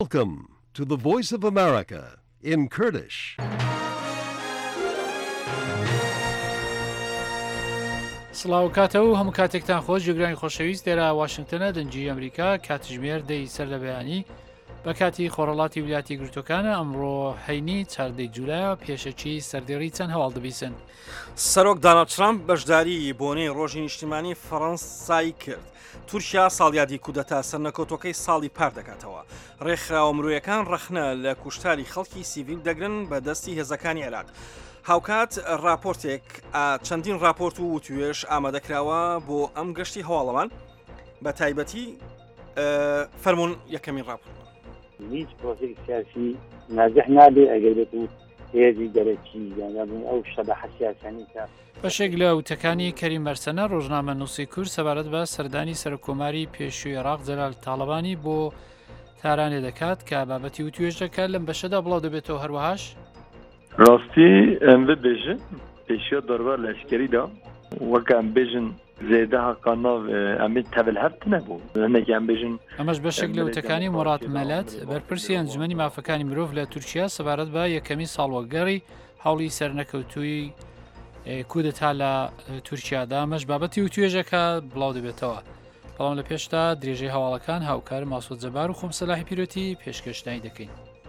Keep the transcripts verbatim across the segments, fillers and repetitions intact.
Welcome to the Voice of America in Kurdish. سڵاو کاتەوە هەموو کاتێکتان خۆش جوگرانی خۆشەویست دێرا واشنگتنە دەنجی ئەمریکا کاتژمێر دەی سەر لە بەیانی بە کاتی خۆڕەڵاتی ویلاتی گرتوەکانە ئەمڕۆ هەینی چاردەی جولایە پێشەچی سەردێڕی چەند هەواڵ دەبیسن. سەرۆک دانالد ترامپ بەشداری بۆنەی ڕۆژی نیشتیمانی فەڕەنسای کرد. تورکیا ساڵیادی کودەتا سەرنەکەوتەکەی ساڵی پار دەکاتەوە. ڕێکخراوە مرۆیەکان ڕەخنە لە کوشتاری خەڵکی سیڤیل دەگرن بە دەستی هێزەکانی عێراق. هاوکات راپۆرتێک چەندین راپۆرت و وتوێش ئامادەکراوە بۆ ئەم گەشتی هەواڵەمان بە تایبەتی فەرمونون یەکەمین راپۆرت. هیچ پرۆسێکی سیاسی نازح نابێ ئەگەر بێت و هێزی دەرەکی یانابوون ئەو شەبەحە سیاسانی کە بەشێک لە وتەکانی کەریم مەرسەنە ڕۆژنامە نووسی کورد سەبارەت بە سەردانی سەرکۆماری پێشووی عێراق جەلال تاڵەبانی بۆ تارانێ دەکات کە بابەتی وتوێژ دەکات لەم بەشەدا بڵاو دەبێتەوە هەروەهاش ڕاستی ئەم ببێژن پێشیا دەربار لەشکریدا وەکە ئەم بێژن زێدە حەقاناو ئەمێ تەبل هەبت نەبوو هەنێکی ئەم بێژن ئەمەش بەشێک لە وتەکانی مۆرات مەلەت بەرپرسی ئەنجومەنی مافەکانی مرۆڤ لە تورکیا سەبارەت بە یەکەمی ساڵوەگەڕی هەوڵی سەرنەکەوتووی کودەتا لە تورکیادا ئەمەش بابەتی وتوێژەکە بڵاو دەبێتەوە. بەڵام لە پێشتا درێژەی هەواڵەکان هاوکار ماسۆد جەبار و خۆم سەلاحی پیرۆتی پێشکەشتانی دەکەین.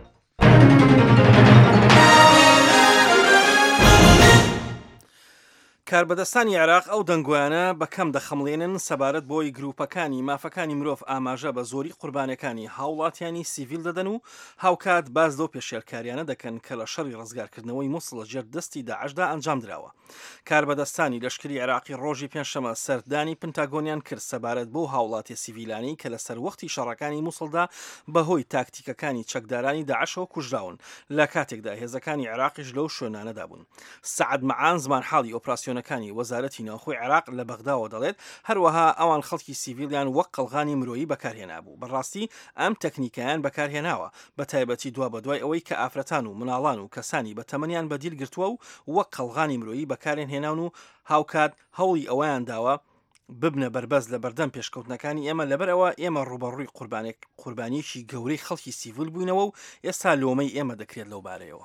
کاربەدەستانی عێراق ئەو دەنگویانە بەکەم دەخەمڵێنن سەبارەت بۆی گروپەکانی مافەکانی مرۆڤ ئاماژە بە زۆری قوربانەکانی هاوڵاتیانی سیڤیل دەدەن و هاوکات باز لەو پێشێلکاریانە دەکەن کە لە شەڕی ڕزگارکردنەوەی مووسڵ لە ژێر دەستی داعشدا ئەنجام درراوە. کاربەدەستانی لەشکری عێراقی ڕۆژی پێنجشەمە سەردانی پنتاگۆنیان کرد سەبارەت بۆ هاوڵاتی سیڤیلانی کە لەسەر وەختی شەڕەکانی مووسڵدا بەهۆی تاکتیکەکانی چەکدارانی داعشەوە کوژراون لە کاتێکدا هێزەکانی عێراقیش لەو شوێنانەدا بوون. سەعد مەعان زمان حاڵی ئۆپراسیۆنەکانی وەزارەتی ناوخۆی عێراق لە بەغداوە دەڵێت هەروەها ئەوان خەڵکی سیڤیلیان وەک قەڵغانی مرۆیی بەکارهێنابوو. بەڕاستی ئەم تەکنیکیان بەکارهێناوە بە تایبەتی دوا بەدوای ئەوەی کە ئافرەتان و مناڵان و کەسانی بە تەمەنیان بەدیل گرتووە و وەک قەڵغانی مرۆیی بەکارێن هێناون و هاوکات هەوڵی ئەوەیان داوە ببنە بەربەز لە بەردەم پێشکەوتنەکانی ئێمە لەبەرەوە ئێمە ڕوبەڕووی قوربانیەکی گەورەی خەڵکی سیڤیل بووینەوە و ئێستا لۆمەی ئێمە دەکرێت لەو بارەیەوە.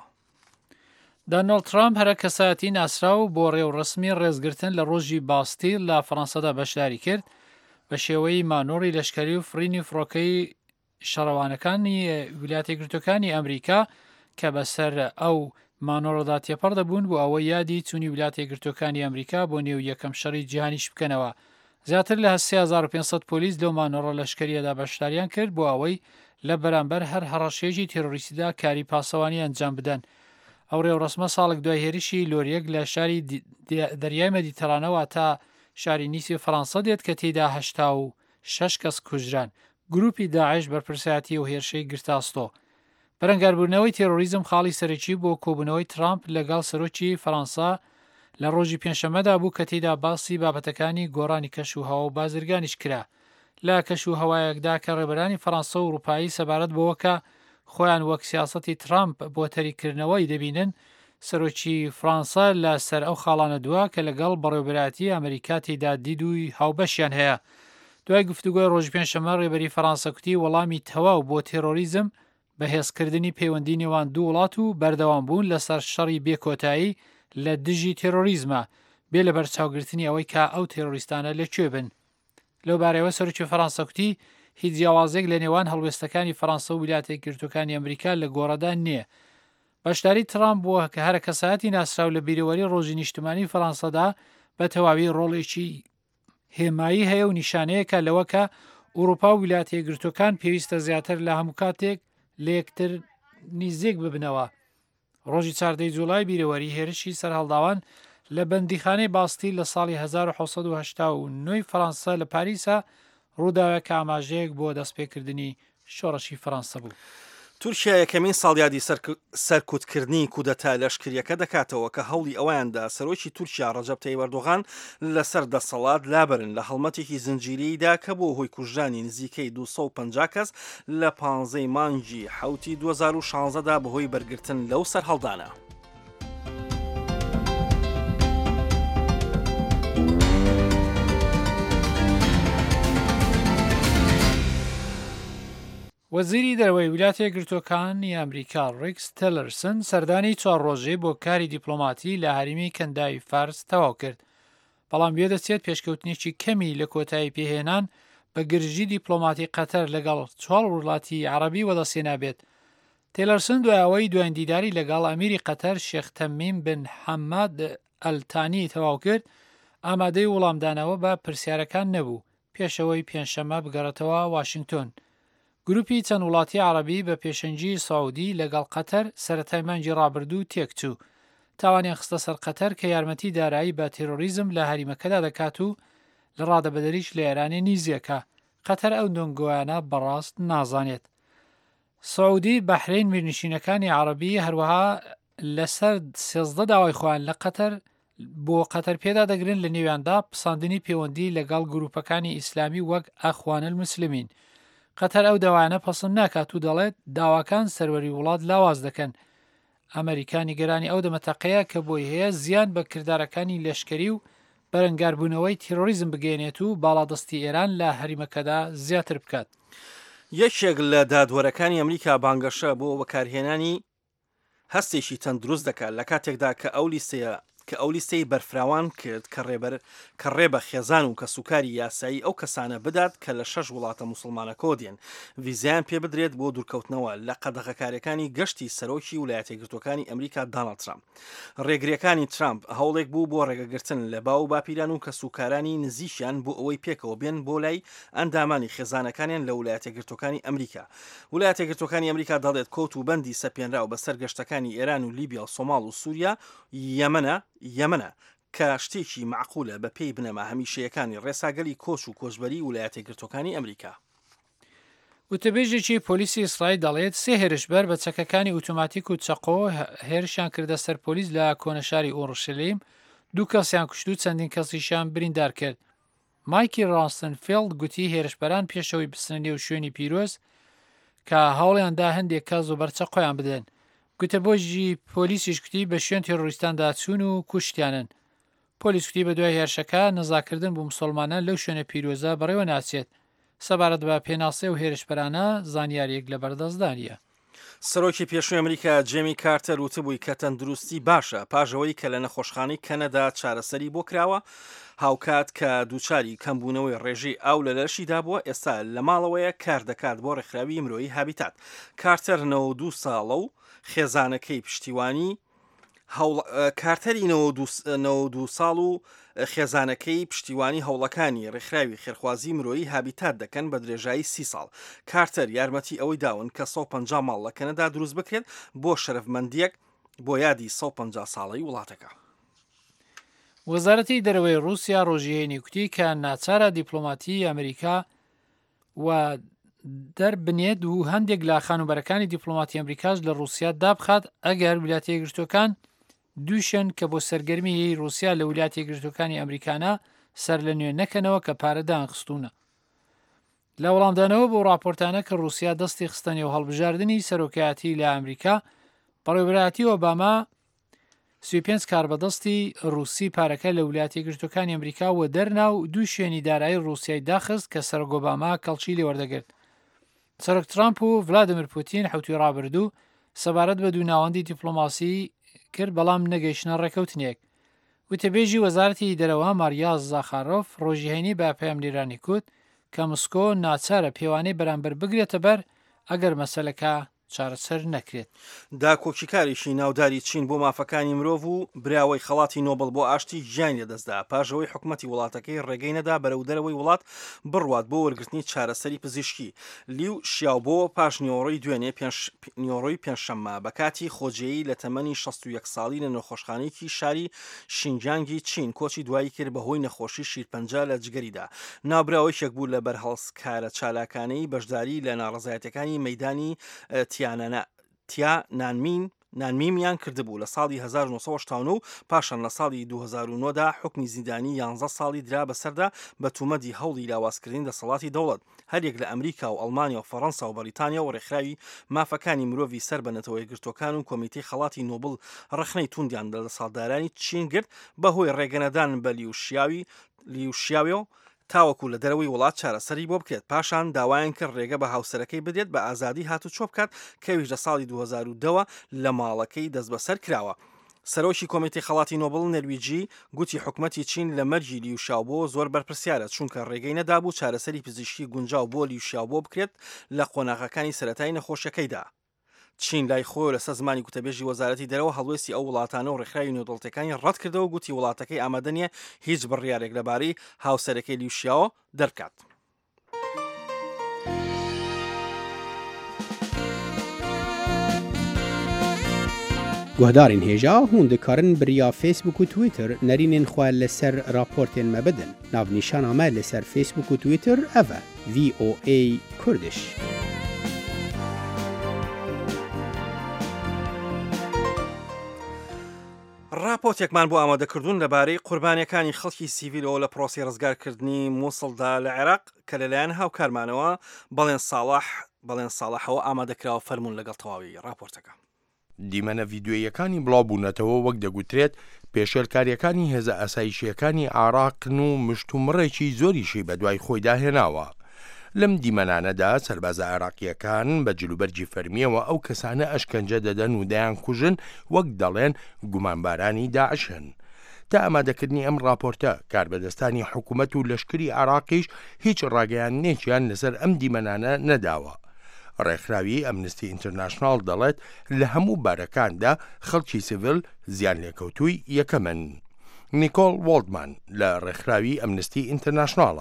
دانالد ترامپ هەرە کەسایەتی ناسراو بۆ ڕێوڕسمی ڕێزگرتن لە ڕۆژی باستیل لە فەڕەنسادا بەشداری کرد بە شێوەی مانۆڕی لەشکری و فرینی فڕۆکەی شەڕەوانەکانی ویلایەتە یەکگرتووەکانی ئەمریکا کە بەسەر ئەو مانۆڕەدا تێپەڕ دەبوون بۆ ئەوە یادی چوونی ویلایەتە یەکگرتووەکانی ئەمریکا بۆ نێو یەکەم شەڕی جیهانیش بکەنەوە. زیاتر لە سێ هەزار و پێنج سەد پۆلیس لەو مانۆڕە لەشکریەدا بەشداریان کرد بۆ ئەوەی لە بەرامبەر هەر هەڕەشێژی تێرۆریستیدا کاری پاسەوانی ئەنجام بدەن. ئەو ڕێوڕسمە ساڵێک دوای هێرشی لۆریەک لە شاری دەریای مەدیتەرانەوە تا شاری نیسی فەڕەنسا دێت کە تێیدا هەشتا و شەش کەس کوژران. گروپی داعش بەرپرسایەتی و هێرشەی گرتاستۆ. بەرەنگاربوونەوەی تێرۆریزم خاڵی سەرەکی بۆ کۆبوونەوەی ترامپ لەگەڵ سەرۆکی فەڕەنسا لە ڕۆژی پێنجشەمەدا بوو کە تێیدا باسی بابەتەکانی گۆڕانی کەشوهەوا و بازرگانیش کرا. لە کەشوهەوایەکدا کە ڕێبەرانی فەڕەنسا و ئوروپایی سەبارەت بەوەکە خۆیان وەک سیاسەتی ترامپ بۆ تەریکردنەوەی دەبینن، سەرۆکی فەڕەنسا لە سەر ئەو خاڵانە دووە کە لەگەڵ بەڕێوەبەرایەتی ئەمریکا تێیدا دید و هاوبەشیان هەیە. دوای گفتوگۆی ڕۆژی پێنجشەمە ڕێبەری فەڕەنسا کوتی وەڵامی تەواو بۆ تێرۆریزم بەهێزکردنی پەیوەندی نێوان دوو وڵات و بەردەوام بوون لەسەر شەڕی بێکۆتایی لە دژی تێرۆریزمە بێ لە بەرچاوگرتنی ئەوەی کا ئەو تێرۆریستانە لەکوێ بن. لەو بارەوە سەرۆکی فەڕەنسا کوتی هیچ جیاوازێک لە نێوان هەڵوێستەکانی فەڕەنسا و ویلایەتە یەکگرتووەکانی ئەمریکا لە گۆڕەدا نییە. بەشداری ترامپ بووە کە هەرە کەسایەتی ناسراو لە بیرەوەری ڕۆژی نیشتمانی فەڕەنسادا بە تەواوی ڕۆڵێکی هێمایی هەیە و نیشانەیەکە لەوەکە ئوروپا و ویلایەتە یەکگرتووەکان پێویستە زیاتر لە هەموو کاتێک لە یەکتر نزیک ببنەوە. ڕۆژی چاردەی جوڵای بیرەوەری هێرشی سەرهەڵداوان لە بەندیخانەی باستی لە ساڵی هەزار و حەوت سەد و هەشتا و نۆی فەڕەنسا لە پاریسە ڕووداوە کە ئاماژەیەک بۆ دەستپێکردنی شۆڕەشی فەڕەنسا بوو. تورکیا یەکەمین ساڵیادی سەرکوتکردنی کودەتا لەشکریەکە دەکاتەوە کە هەوڵی ئەویاندا سەرۆکی تورکیا ڕەجەب تەیب ئەردۆغان لەسەر دەسەڵات لابرن لە هەڵمەتێکی زنجیرەییدا کە بۆ هۆی کوژرانی نزیکەی دووسەد و پەنجا کەس لە پانزەی مانگی حوتی دوو هەزار و شانزەدا بەهۆی بەرگرتن لەو سەرهەڵدانە. وەزیری دەرەوەی ویلایەتە یەکگرتووەکانی ئەمریکا ڕیکس تیلەرسن سەردانی چوار ڕۆژەی بۆ کاری دیپلۆماتی لە هەرێمی کەنداوی فارس تەواو کرد، بەڵام بێ دەچێت پێشکەوتنێکی کەمی لە کۆتایی پێهێنان بە گرژی دیپلۆماتی قەتەر لەگەڵ چوار وڵاتی عەرەبی وەدەسێنابێت. تیلەرسن دوایەوەی دوایین دیداری لەگەڵ ئەمیری قەتەر شێخ تەمیم بن حەماد ئەلتانی تەواو کرد، ئامادەی وەڵامدانەوە بە پرسیارەکان نەبوو پێشەوەی پێنجشەممە بگەڕێتەوە واشنگتۆن. گروپی چەند وڵاتی عەرەبی بە پێشەنگی ساودی لەگەڵ قەتەر سەرەتای مانگی ڕابردوو تێکچوو، تاوانیان خستە سەر قەتەر کە یارمەتی دارایی بە تێرۆریزم لە هەریمەکەدا دەکات و لە ڕادەبەدەریش لە ئێرانی نیزیەکە. قەتەر ئەو دۆنگۆیانە بەڕاست نازانێت. سعودی بەحرین میرنشینەکانی عەرەبی هەروەها لەسەر سێزدە داوای خۆیان لە قەتەر بۆ قەتەر پێدا دەگرن لە نێویاندا پساندنی پەیوەندی لەگەڵ گروپەکانی ئیسلامی وەک ئەخوان الموسلیمین. قەتەر ئەو داوایانە پەسەند ناکات و دەڵێت داواکان سەروەری وڵات لاواز دەکەن. ئەمریکانی گەرانی ئەو دەمەتەقەیە کە بۆی هەیە زیان بە کردارەکانی لەشکری و بەرەنگاربوونەوەی تیرۆریزم بگەێنێت و باڵادەستی ئێران لە هەریمەکەدا زیاتر بکات. یەکێک لە دادوەرەکانی ئەمریکا بانگەشە بۆ بەکارهێنانی هەستێکی تەندروست دەکات لە کاتێکدا کە ئەو لیستەیە کە ئەو لیستەی بەرفراوان کرد کە ڕێبەر کە ڕێبە خێزان و کە سوکاری یاسایی ئەو کەسانە بدات کە لە شەش وڵاتە موسڵمانە کۆدێن ڤیزیان پێ بدرێت بۆ دوورکەوتنەوە لە قەدەغەکاریەکانی گەشتی سەرۆکی ویلایەتە یەکگرتووەکانی ئەمریکا دۆناڵد ترامپ. ڕێگریەکانی ترامپ هەوڵێک بوو بۆ ڕێگەگرتن لە باو باپیران و کە سوکارانی نزیشیان بۆ ئەوەی پێکەوە بێن بۆ لای ئەندامانی خێزانەکانیان لە ویلایەتە یەکگرتووەکانی ئەمریکا. ویلایەتە یەکگرتووەکانی ئەمریکا دەڵێت کۆت و بەندی سەپێنراو بەسەر گەشتەکانی ئێران و لیبیا و سۆماڵ و سووریا یەمەنە یەمەنە کە شتێکی معقولە بە پێی بنەما هەمیشەیەکانی ڕێساگەلی کۆچ و کۆچبەری ویلایەتە یەکگرتووەکانی ئەمریکا. وتەبێژێکی پۆلیسی ئیسرائیل دەڵێت سێ هێرشبەر بە چەکەکانی ئۆتۆماتیک و چەقۆ هێرشیان کردە سەر پۆلیس لە کۆنەشاری ئۆڕوشەلیم، دوو کەسیان کوشت و چەندین کەسیشیان بریندار کرد. مایکی ڕاستنفیلد گوتی هێرشبەران پێشەوەی بچنە نێو شوێنی پیرۆز کە هەوڵیاندا هەندێک کەس و بەرچەقۆیان بدەن. گوتەبۆژی پۆلیسیش گوتی بە شوێن تێڕۆریستاندا چوون و کوشتیانن. پۆلیس گوتی بە دوای هێرشەکە نزاکردن بۆ موسڵمانان لەو شوێنە پیرۆزە بەڕێوە ناچێت. سەبارەت بە پێناسێ و هێرشبەرانە زانیاریەک لە بەردەستدانیە. سەرۆکی پێشووی ئەمریکا جێمی کارتەر وتبووی کە تەندروستی باشە پاژەوەی کە لە نەخۆشخانەی کەنەدا چارەسەری بۆ کراوە، هاوکات کە دووچاری کەمبوونەوەی ڕێژەی ئاو لە لەشیدا بووە ئێستا لە ماڵەوەیە کار دەکات بۆ ڕێکخراوی مرۆیی هابیتات. کارتەر نەوە دوو ساڵە و خێزانەکەی پشتیوانی کارتەری نەوە دوو ساڵ و خێزانەکەی پشتیوانی هەوڵەکانی ڕێکخراوی خێرخوازی مرۆیی هابیتات دەکەن بە درێژایی سی ساڵ. کارتەر یارمەتی ئەوەی داون کە سەد و پەنجا ماڵ لە کەنەدا دروست بکرێت بۆ شەرەفمەندیەک بۆ یادی سەد و پەنجا ساڵەی وڵاتەکە. وەزارەتی دەرەوەی رووسیا ڕۆژیهێنی کوتی کە ناچارە دیپلۆماتی ئەمریکا و دەربنێت و هەندێک لە خانوبەرەکانی دیپلۆماتی ئەمریکاش لە رووسیا دابخات ئەگەر ویلایەتە یەکگرتووەکان دووشن کە بۆ سەرگەرمی رووسیا لە ویلایەتە یەکگرتووەکانی ئەمریکانە سەر لە نوێ نەکەنەوە کە پارەدان خستوونە. لە وەڵامدانەوە بۆ راپۆرتانە کە رووسیا دەستی خستنی و هەڵبژاردننی سەرۆکایەتی لە ئەمریکا، بەڕێوەبەرایەتی ئۆباما سی و پێنج کاربەدەستی رووسی پارەکە لە ویلایەتە یەکگرتووەکانی ئەمریکا و دەرناو دوو شوێنی دارایی رووسیای داخست کە سەرۆک ئۆباما کەڵکی لێوەردەگرت. سەرۆک ترامپ و ڤلادیمیر پوتین حوتی ڕابردوو سەبارەت بە دوو ناوەندی دیپلۆماسی کرد بەڵام نەگەیشتنە ڕێکەوتنێک. وتەبێژی وەزارەتی دەرەوە ماریاز زاخارۆف ڕۆژیهێنی بە پەیامنێرانی کوت کە مسکۆ ناچارە پێوانەی بەرامبەر بگرێتە بەر ئەگەر مەسەلەکە چارەسەر نەکرێت. داکۆکیکاریشی ناوداری چین بۆ مافەکانی مرۆڤ و براوەی خەڵاتی نۆبڵ بۆ ئاشتی ژیان لێدەستدا پاژەوەی حکومەتی وڵاتەکەی ڕێگەی نەدا بەرەو دەرەوەی وڵات بڕوات بۆ وەرگرتنی چارەسەری پزیشکی. لیو شیاوبۆ پاش نیۆڕۆی دوێنێ نیۆڕۆی پێنجشەممە بە کاتی خۆجێیی لە تەمەنی شەست و یەک ساڵی لە نەخۆشخانەیەکی شاری شینجانگی چین کۆچی دوایی کرد بەهۆی نەخۆشی شیرپەنجە لە جگەریدا. ناوبراوەیەک بوو لە بەرهەڵسکارە چالاکانەی بەشداری لە ناڕەزایەتەکانی مەیدانی تیا نانمین نانمیمیان کردبوو لە ساڵی هەزار و نۆسەد و هەشتا و نۆ و پاشان لە ساڵی دوو هەزار و نۆدا حکمی زیندانی یانزە ساڵی درا بەسەردا بە تومەتی هەوڵی لاوازکردنی دەسەڵاتی دەوڵەت. هەرێک لە ئەمریکا و ئەڵمانیا و فەڕەنسا و بەریتانیا و ڕێکخراوی مافەکانی مرۆڤی سەر بە نەتەوە یەکگرتووەکان و کۆمیتەی خەڵاتی نۆبڵ ڕخنەی توندیان لە دەسەڵاتدارانی چین گرت بەهۆی ڕێگەنەدان بە لیوشیاوی لیوشیاوی و تاوەکو لە دەرەوەی وڵات چارەسەری بۆ بکرێت. پاشان داوایان کرد ڕێگە بە هاوسەرەکەی بدێت بە ئازادی هاتو چۆ بکات کەویش لە ساڵی دوو هەزار و دە لە ماڵەکەی دەست بەسەر کراوە. سەرۆکی کۆمیتەی خەڵاتی نۆبڵ نەرویجی گوتی حکوومەتی چین لە مەرجی لیوشاوبۆ زۆر بەرپرسیارە چونکە ڕێگەی نەدابوو چارەسەری پزیشکی گونجاو بۆ لیوشاوبۆ بکرێت لە قۆناغەکانی سەرەتایی نەخۆشیەکەیدا. چین لای خۆی لەسەر زمانی گوتەبێژی وەزارەتی دەرەوە هەڵوێستی ئەو وڵاتانە و ڕێکخراوی نێودەوڵەتیەکانی ڕەت کردەوە گوتی وڵاتەکەی ئامادە نیە هیچ بڕیارێک لەبارەی هاوسەرەکەی لیوشیاوە دەرکات. گوهدارین هێژا هون دikarin biriya Facebook û Twitter nerînên xwe li ser raportên me bidin. Navnîşana me li ser Facebook û Twitter ev e V O A Kurdish. راپۆرتێکمان بۆ ئامادەکردوون لەبارەی قوربانیەکانی خەڵکی سیڤیلەوە لە پرۆسی ڕزگارکردنی مووسڵدا لە عێراق کە لەلایەن هاوکارمانەوە بەڵێن ساڵح بەڵێن ساڵحەوە ئامادەکراوە فەرمونون لەگەڵ تەواوی راپۆرتەکە. دیمەنە ڤیددیۆیەکانی بڵاوبوونەتەوە وەک دەگوترێت پێشێلکاریەکانی هێزە ئاسایشیەکانی عێراقن و مشتومڕێکی زۆریشی بە دوای خۆی داهێناوە. لەم دیمەنانەدا سەربازە عێراقیەکان بە جلوبەرجی فەرمیەوە ئەو کەسانە ئەشکەنجە دەدەن و دەیان کوژن وەک دەڵێن گومانبارانی داعشن. تا ئامادەکردنی ئەم راپۆرتە کاربەدەستانی حکوومەت و لەشکری عێراقیش هیچ ڕاگەیاندنێکیان لەسەر ئەم دیمەنانە نەداوە. ڕێکخراوی ئەمنستی ئینتەرناشناڵ دەڵێت لە هەموو بارەکاندا خەڵکی سیڤیل زیان لێکەوتووی یەکەمن. نیکۆل وۆڵدمان لە ڕێکخراوی ئەمنستی ئینتەرناشناڵە.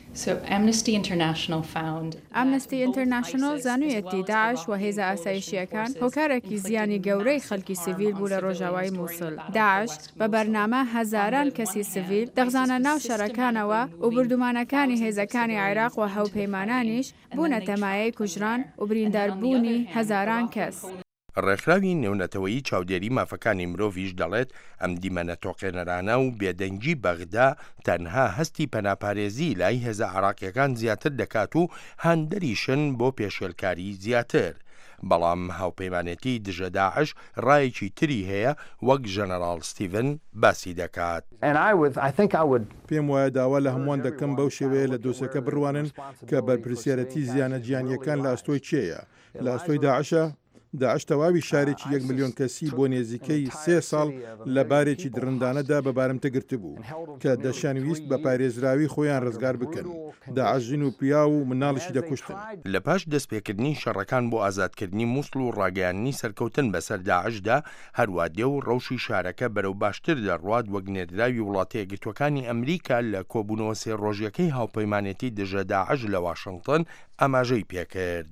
ئامنستی ئینتەرناشنۆل زانوویەتی داعش و هێزە ئاسایشیەکان هۆکارێکی زیانی گەورەی خەڵکی سیڤیل بوو لە ڕۆژاوای مووسڵ. داعش بە بەرنامە هەزاران کەسی سیڤیل دەغزانە ناو شەڕەکانەوە و بردومانەکانی هێزەکانی عێراق و هەوپەیمانانیش بوونە تەمایەی کوژران و برینداربوونی هەزاران کەس. ڕێکخراوی نێونەتەوەیی چاودێری مافەکانی مرۆڤیش دەڵێت ئەم دیمەنە تۆقێنەرانە و بێدەنگی بەغدا تەنها هەستی پەناپارێزی لای هێزە عێراقیەکان زیاتر دەکات و هەندەریشن بۆ پێشێلکاری زیاتر. بەڵام هاوپەیمانێتی دژە داعش ڕایەکی تری هەیە وەک ژەنەڕاڵ ستیڤن باسی دەکات. پێم وایە داوا لە هەمووان دەکەم بەو شێوەیە لە دۆسەکە بڕوانن کە بەرپرسیارەتی زیانە گیانیەکان لە ئەستۆی چێیە. لە ئەستۆی داعشە داعش تەواوی شارێکی یەک ملیۆن کەسی بۆ نێزیکەی سێ ساڵ لە بارێکی درندانەدا بە بارمتە گرتبوو کە دەشانویست بە پارێزراوی خۆیان ڕزگار بکەن. داعش ژین و پیا و مناڵشی دەکوشتن. لە پاش دەستپێکردنی شەڕەکان بۆ ئازادکردنی مووسڵ و ڕاگەیاندنی سەرکەوتن بەسەر داعشدا هەروە دێ و ڕەوشی شارەکە بەرەو باشتر دەڕوات وەک نێردراوی وڵاتە یەکگرتوەکانی ئەمریکا لە کۆبوونەوە سێ ڕۆژیەکەی هاوپەیمانێتی دژە داعش لە واشنگتن ئاماژەی پێکرد.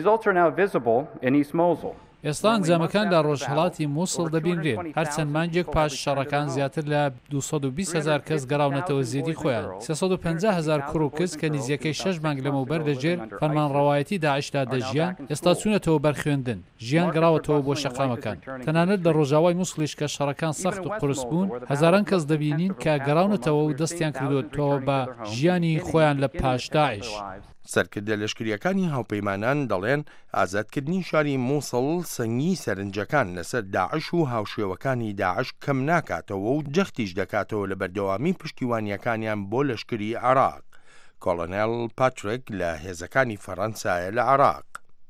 ئێستا ئەنجامەکان لە ڕۆژهەڵاتی مووسڵ دەبینرێن. هەرچەند مانگێک پاش شەڕەکان زیاتر لە دووسەد و بیست هەزار کەس گەڕاونەتەوە زیێدی خۆیان. سێسەد و پەنجا هەزار کوڕ و کچ کە نزیەکەی شەش مانگ لەمەوبەر لەژێر فەرمانڕەوایەتی داعشدا دەژیان ئێستا چوونەتەوە بەرخوێندن. ژیان گەڕاوەتەوە بۆ شەقامەکان. تەنانەت لە ڕۆژاوای مووسڵیش کە شەڕەکان سەخت و قورس بوون هەزاران کەس دەبینین کە گەڕاونەتەوە و دەستیان کردوتەوە بە ژیانی خۆیان لە پاش داعش. سەرکردە لەشکریەکانی هاوپەیمانان دەڵێن ئازادکردنی شاری مووسڵ سەنگی سەرنجەکان لەسەر داعش و هاوشێوەکانی داعش کەم ناکاتەوە و جەختیش دەکاتەوە لە بەردەوامی پشتیوانیەکانیان بۆ لەشکری عێراق. کۆڵۆنێل پاتریک لە هێزەکانی فەڕەنسایە لە عێراق.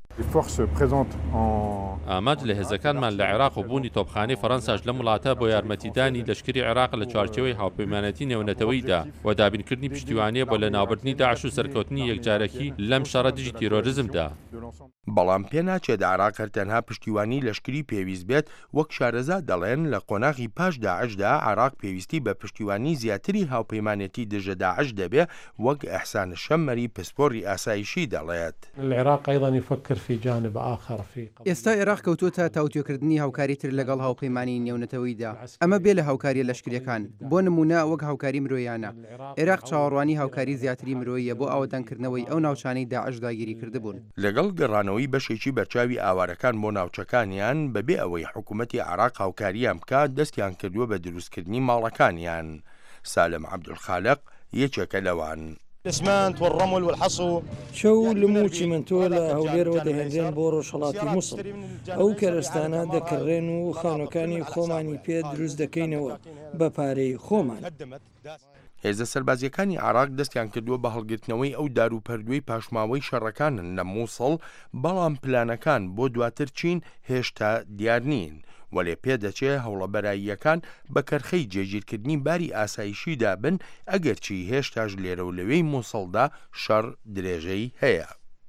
ئاماج لە هێزەکانمان لە عێراق و بوونی تۆپخانەی فەڕەنساش لەم وڵاتە بۆ یارمەتیدانی لەشکری عێراق لە چوارچێوەی هاوپەیمانەتی نێونەتەوەیدا و دابینکردنی پشتیوانیە بۆ لە ناوبردنی داعش و سەرکەوتنی یەکجارەکی لەم شەڕە دژی تیرۆریزمدا. بەڵام پێ ناچێت عێراق تەنها پشتیوانی لەشکری پێویست بێت وەک شارەزا دەڵێن لە قۆناغی پاش داعشدا عێراق پێویستی بە پشتیوانی زیاتری هاوپەیمانێتی دژە داعش دەبێ وەک ئەحسان شەممەری پسپۆری ئاسایشی دەڵێت. ئێستا عێراق کەوتوتە تاوتوێکردنی هاوکاری تر لەگەڵ هاوپەیمانی نێونەتەوەیدا. ئەمە بێ لە هاوکاریە لەشکریەکان بۆ نمونە وەک هاوکاری مرۆیانە. عێراق چاوەڕوانی هاوکاری زیاتری مرۆیە بۆ ئاوەدانکردنەوەی ئەو ناوچانەی داعش داگیری کردبوون. لەگەڵ گەڕانەوەی بەشێکی بەرچاوی ئاوارەکان بۆ ناوچەکانیان بەبێ ئەوەی حکوومەتی عێراق هاوکاریان بکات دەستیان کردووە بە دروستکردنی ماڵەکانیان. سالم عەبدولخالق یەکێکە لەوان. الاسمنت والرمل والحصو شو لموچی من تۆ لە هەولێرەوە دەهێنرێن بۆ ڕۆژهەڵاتی مووسڵ. ئەو کەرستانە دەکڕێن و خانووەکانی خۆمانی پێ دروست دەکەینەوە بە پارەی خۆمان. هێزە سەربازیەکانی عراق دەستیان کردووە بە هەڵگرتنەوەی ئەو داروپەردووی پاشماوەی شەڕەکانن لە مووسڵ، بەڵام پلانەکان بۆ دواتر چین هێشتا دیار نین، وەلێ پێدەچێ هەوڵە بەراییەکان بە کەرخەی جێگیرکردنی باری ئاسایشیدا بن، ئەگەرچی هێشتاش لێرە و لەوەی مووسڵدا شەڕ درێژەی هەیە.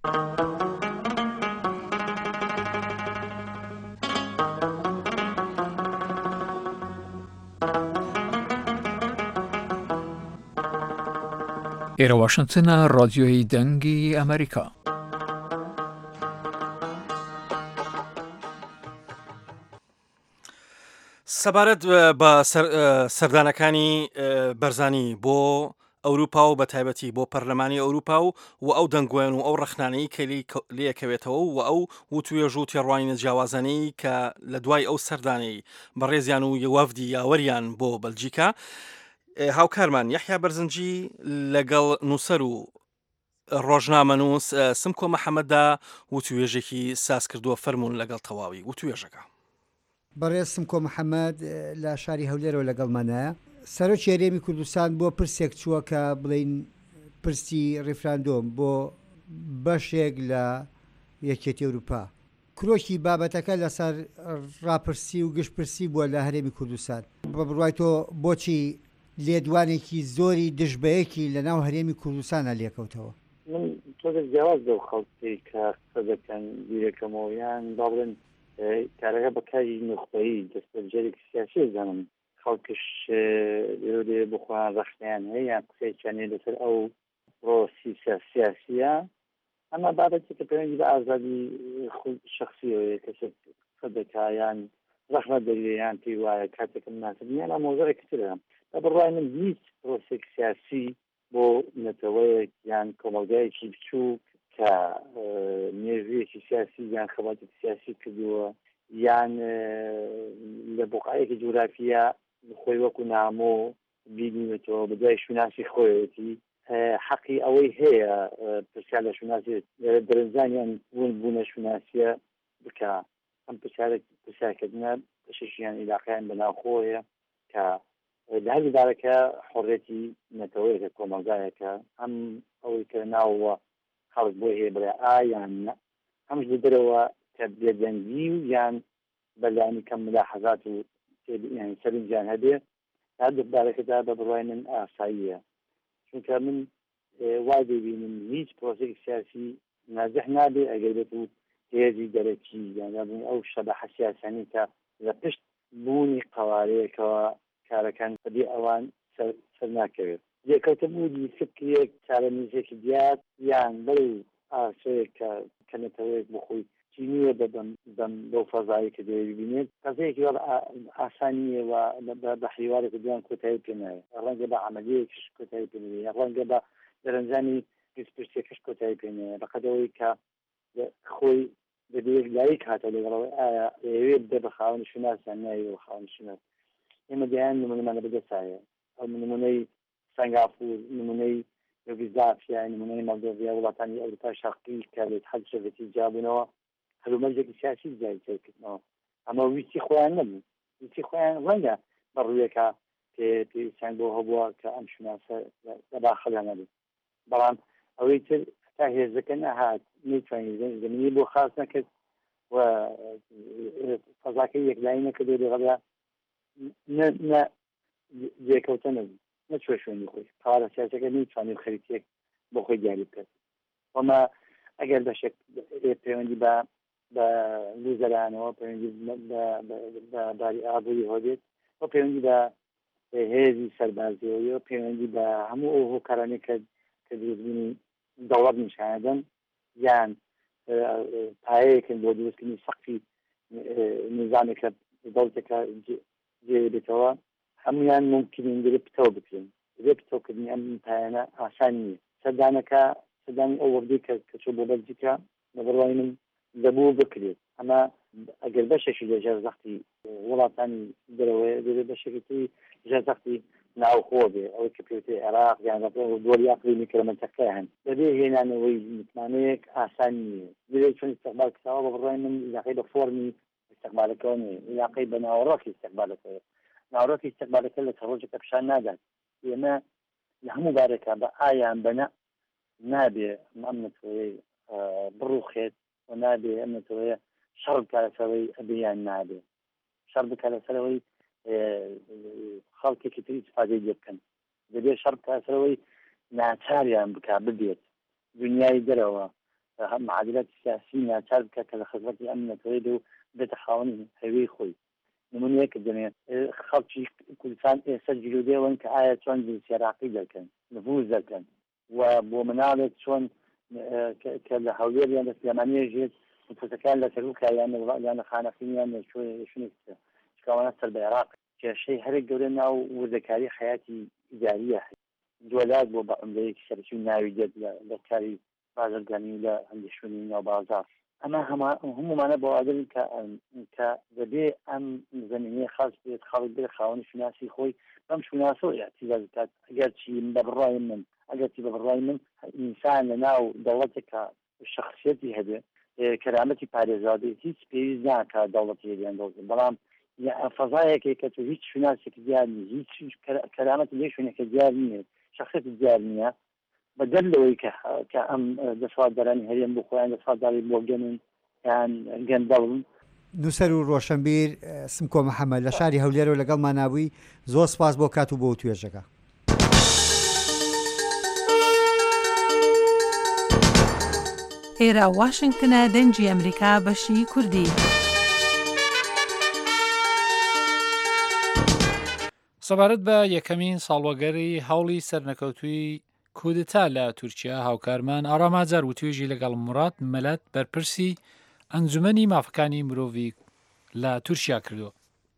ئێرە واشنگتنە، ڕادیۆی دەنگی ئەمریکا. سەبارەت بە سەردانەکانی بەرزانی بۆ ئەوروپا و بە تایبەتی بۆ پەرلەمانی ئەوروپا و و ئەو دەنگوێن و ئەو ڕەخنانەی کە لێکەوێتەوە و ئەو وتوێژ و تێڕوانینە جیاوازانەی کە لە دوای ئەو سەردانەی بەڕێزیان و یەوافدی یاوەریان بۆ بەلجیکا، هاوکارمان یەحیا بەرزنجی لەگەڵ نووسەر و ڕۆژنامەنووس سمکۆ مەحەممەددا وتوێژێکی ساز کردووە فەرمونون لەگەڵ تەواوی وتوێژەکە. بەڕێز سمکۆ محەممەد لە شاری هەولێرەوە لەگەڵمانایە. سەرۆکی هەرێمی کوردستان بۆ پرسێک چووە کە بڵین پرسی ڕیفراندۆم بۆ بەشێک لە یەکێتی ئەوروپا. کرۆکی بابەتەکە لەسەر ڕاپرسی و گشتپرسی بووە لە هەرێمی کوردستان. بە بڕوای تۆ بۆچی لێدوانێکی زۆری دژبەیەکی لە ناو هەرێمی کوردستانە لێکەوتەوە؟ من تۆ جیاواز لەو خەڵکی کە قسە دەکەن بیرەکەمەوە یان با بڵێن کارەکە بەکاری نخبەیی دەستبەرجەرێکی سیاسی زانم خەڵکش لێ بخۆیان ڕەخنیان هەیە یان قسەیان لەسەر ئەو ڕۆسی سیاسیە، ئەمە بابەتی کە پەیوەندی بە ئازادی شەخسیەوەیە کەسێک قسە دەکا یان ڕەخنە دەوێت یان پێی وایە کاتێکم ناسب نیان ئەم مۆزەرێکی ترە. بە بڕوای من هیچ ڕۆسێک سیاسی بۆ نەتەوەیەک یان کۆمەلگایەکی بچووک کە نێژویەکی سیاسی یان خەباتی سیاسی کردووە یان لە بۆقایەکی جوگرافیە خۆی وەکو نامۆ بینیوێتەوە بەدوای شوناسی خۆیەتی حەقی ئەوەی هەیە پرسیار لە شوناسی دەرەنجانیان بوون بوونە شوناسیە بکە. ئەم پرسیارکردنە شیشیان عیلاقیان بەناوخۆیە کە لە هەر دارەکە حڕێتی نەتەوەیەکە کۆمەلگایەکە ئەم ئەوەی کە ناوە خەڵک بۆ هەیە بڵێ ئایان هەمش دەرەوە کە بێدەنگی و یان بەلایانی کەم ملاحەزات و سەرنجیان هەبێ هەر دەرەکەدا بە بڕوای من ئاساییە. چونکە من وای دەبینم هیچ پرۆسێکی سیاسی ناجح نابێ ئەگەر بێت و هێزی دەرەکی یان ئەو شەبەحە سیاسانی کە لە پشت بوونی قەوارەیەکەوە کارەکان بەبێ ئەوان سەر ناکەوێت. یەکەوتە بوو سبکەیەک چارەنووسێکی دیات یان بەو ئاسۆیەک کە نەتەوەیەک بخۆی چینیە بەم بەو فەزایی کە دەوێت ببینێت قەزەیەکی ئاسانیە و بە حیوارێکە دوان کۆتایی پێ نایە، ڕەنگە بە عەمەلیەیەکیش کۆتایی پێ نایە، ڕەنگە بە دەرەنجانی گشتپرسیەکەش کۆتایی پێ نایە، بەقەدەوەی کە خۆی بەبێ لایک هاتە لەگەڵەوەی ئایا ئەوێ بدە بە خاوەن شوناسیان ناوی بە خاوەن شوناس. ئێمە دیان نمونەمانە بەدەستایە ئەو نمونەی سنگافور، نمونەی یوگۆسلاڤیا، نمونەی مۆلدۆڤیا، وڵاتانی ئەوروپای شەرقی کە لێت حەج سۆڤێتی جابوونەوە هەلومەرجێکی سیاسی جایزکردنەوە. ئەمە ویستی خۆیان نەبوو، ویستی خۆیان ڕەنگە بەڕوویەکە پێویستیان بۆ هەبووە کە ئەم شوناسە دەباخەلیان نەبوو، بەڵام ئەوەی تر تا هێزەکە نەهات نەیتوانێت زەمینی بۆ خاص نەکرد و فەزاکەی یەکلایی نەکردو لەگەڵا نە جێکەوتە نەبوو، نەچوە شوێنی خۆی قەوارە سیاسەکە نەیتوانێت خەریتێک بۆ خۆی دیاری بکات. وەمە ئەگەر بەشێک پەیوەندی بە بە لوزەرانەوە پەیوەندی بە باری ئابووری هەبێت و پەیوەندی بە هێزی سەربازیەوە پەیوەندی بە هەموو ئەو هۆکارانەی کە کە دروستبوونی دەوڵەت نیشانەدەن یان پایەیەکن بۆ دروستکردنی سەقفی نظامێکە دەوڵەتێکە جێبێتەوە، هەمویان ممکنین دەبێت پتەوە بکرێن. دەبێت پتەوەکردنی ئەم پایانە ئاسان نییە. سەردانەکە سەردانی ئەو وەردەی کە چۆ بۆ بەلجیکا بە بڕوای من دەبوو بکرێت. ئەمە ئەگەر بەشێکی لە ژێرزەختی وڵاتانی دەرەوەی دەبێت بەشێکی تری ژێرزەختی ناوخۆ بێ، ئەوەی کە پێوتێ عێراق یان دۆڵی ئەقلیمی کەرەمەنتەقەی هەن، دەبێت هێنانەوەی متمانەیەک ئاسان نییە. دەبێت چۆن ئیستیقبال کراوە بە بڕوای من عیلاقەی بە فۆرمی استقبالەکەەوە نیە، عیلاقەی بە ناوەڕۆکی استقبالەکەوە. ناوەڕۆکی استقبالەکە لە تەڕۆژێکە پیشان نادات. ئێمە لە هەموو بارێکە بە ئایان بەنە نابێ ئەمنەتەوەی بڕوخێت و نابێ ئەمنەتەوەی شەڕ بکات لەسەرەوەی ئەبیان نابێ شەڕ بکات لەسەرەوەی خەڵکێکی تری استفادەی لێ بکەن دەبێ شەڕ بکات لەسەرەوەی ناچاریان بکات ببێت دنیای دەرەوە معادلات سیاسی ناچار بکات کە لە خزمەتی ئەمنەتەوەی و بێتە خاوەنی هەوێی خۆی نمونەیەکە دەمێت خەڵکی کوردستان ئێستا جلودێەوەن کە ئایا چۆن جنسی عێراقی دەکەن نفوذ دەکەن و بۆ مناڵێک چۆن کە لە هەولێر یان لە سلێمانیە ژێت متۆسەکان لە سەرروکە یان لە خانەخینیان لە شوێنێک چکاوانە سەر بە عێراق کێشەی هەرێک گەورە ناو وردەکاری حیاتی ئیداریە جۆلات بۆ بە ئەمرەیەکی سەرچی و ناوی دێت لە کاری بازرگانی لە هەندێک شوێنی ناو بازار ئەمە هەمومانە بۆ ئادر کە دەبێ ئەم زمینەیە خاص بێت خەڵک بێت خاوەنی شوناسی خۆی بەم شوناسەوە احتیاج بکات ئەگەر چی بە بڕای من ئەگەر چی بە بڕای من ئینسان لە ناو دەوڵەتێکە شخصیەتی هەبێ کەرامەتی پارێزادەی هیچ پێویست ناکە دەوڵەتی هێدیان دەوڵەت بەڵام فەزایەکێک کە تۆ هیچ شوناسێکی دیار نیە هیچ کەرامەتی لێ شوێنێکە دیار نییە شخصیەتی دیار نییە بەدەر لەوەی کە ئەم دەسەڵاتدارانی هەرێم بۆ خۆیان دەسەڵاتداری بۆ گەنن یان گەندەڵن نووسەر و ڕۆشنبیر سمکۆ محەممەد لە شاری هەولێرەوە لەگەڵمان نابووی زۆر سپاس بۆ کات و بۆ توێژەکە ئێرە واشنگتنە دەنگی ئەمریکا بەشی کوردی سەبارەت بە یەکەمین ساڵوەگەری هەوڵی سەرنەکەوتووی کودتا لە تورکیا هاوکارمان ئاراماجار و توێژی لەگەڵ مراد مەلەت بەرپرسی ئەنجومەنی مافەکانی مرۆڤی لە تورکیا کردو.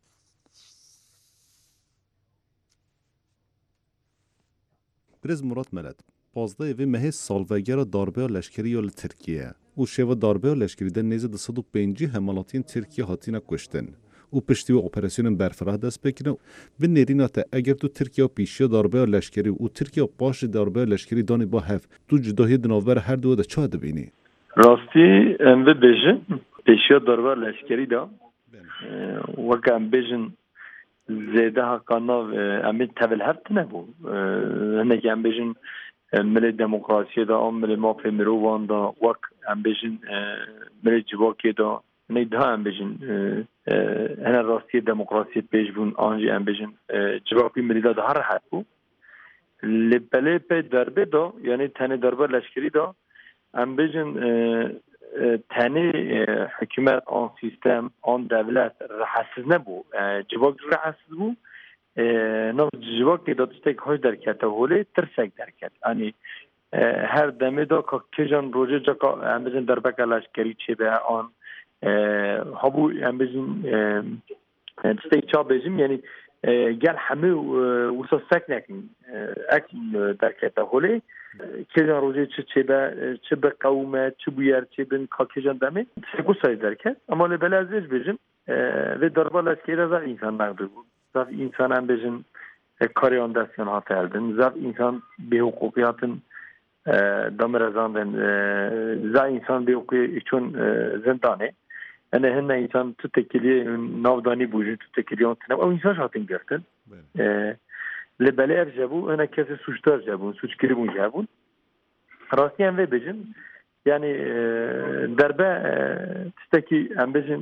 برز مراد مەلەت پازدە vê mehê salvegera darbeya leşkerî li Tirkiye û şêva darbeya leşkerî de nêzî di sed û pêncî hemalatiyên Tirkiye hatîne kuştin û piştî wê operasyonên berfirah dest pê kirin bi nêrîna te eger tu Tirkiya pîşiya darbeya leşkerî û Tirkiya paşê darbeya leşkerî danî ba hev tu cudahiyê di navber her du de çi dibînî? Rastî em bibêjin pêşiya darbeya leşkerî da weke em bêjin zêde heka nav em ê tevil hev tune bû hinekî em bêjin milê demokrasiyê da an milê mafê mirovan da wek em bêjin milê civakê da hinek daha em bêjin hene rastiyê demokrasiyê pêş bûn an jî em bêjin civakî milî da daha rehet bû lê pelê pê derbê da yanî tenê derbe leşkerî da em bêjin tenê hikûmet an sîstem an devlet rehesiz nebû civak rehesiz bû nav civakê da tiştek hoş derkete holê tirsek derket anî her demê da ka kêjan rojê ceka em bêjin derbeka leşkerî çêbe an hebû em bêjin tiştek ça bêjim yanî gel hemû wisa sek nekin ek derkete holê kêjan rojê çi çêbe çi bi qewme çi bûyer çêbin ka kêjan demê tiştek wisa derket ama lê belê ez êj bêjim vê derba leşkerî zav însan naqdî bû zav însan em bêjin karyan destyan hate eldin zav însan bêhuquqî hatin damirezandin za însan bêhuquqî çûn zindanê ene hinne însan tu tekiliyê navdanî bû jî tu tekiliyan tune ew însan hatin girtin li belê ev jebû hene kesê suçdar jebûn suçkirî bûn jebûn rastî em vê bêjin yanî derbe tiştekî em bêjin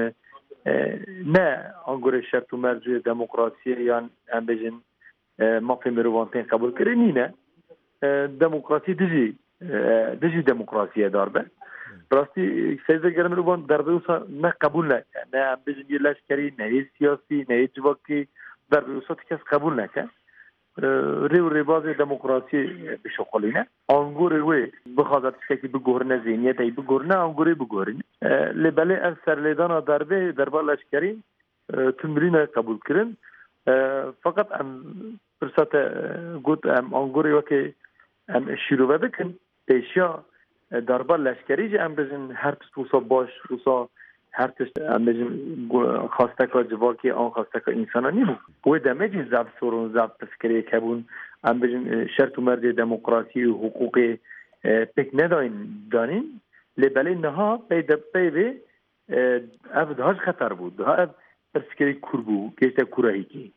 ne angorê şert û merciyê demokrasiyê yan em bêjin mafê mirovan tên qebûl kirî nîne demokrasî dijî dijî demokrasiye darbe rastî sêvegera mirovan derbe wisa ne qebûl neke ne em bêjin yê leşkerî ne yê siyasî ne yê civakî derbe wisa ti kes qebûl neke rê û rêbazê demokrasiyê bişoqolîne angorê wê bixwaze tiştekî biguherîne zêniyetê biguherîne angorê biguherîne lê belê ev serlêdana derbê derba leşkerî tu mirîne qebûl kirin fakat em pirsate got em angorê wekê em şîrove bikin pêşiya derba leşkerî jî em bêjin her tişt wisa baş wisa her tişt em bêjin xasteka civakê an xasteka însanan nîbû wê demê jî zav sorûn zav piskirêk hebûn em bêjin şert û merdê demokrasî û huquqê pêk nedayîn danîn lê belê niha pey de pey vê ev daha ji xeter bû daha ev piskirêk kur bû gêşte kurehîkî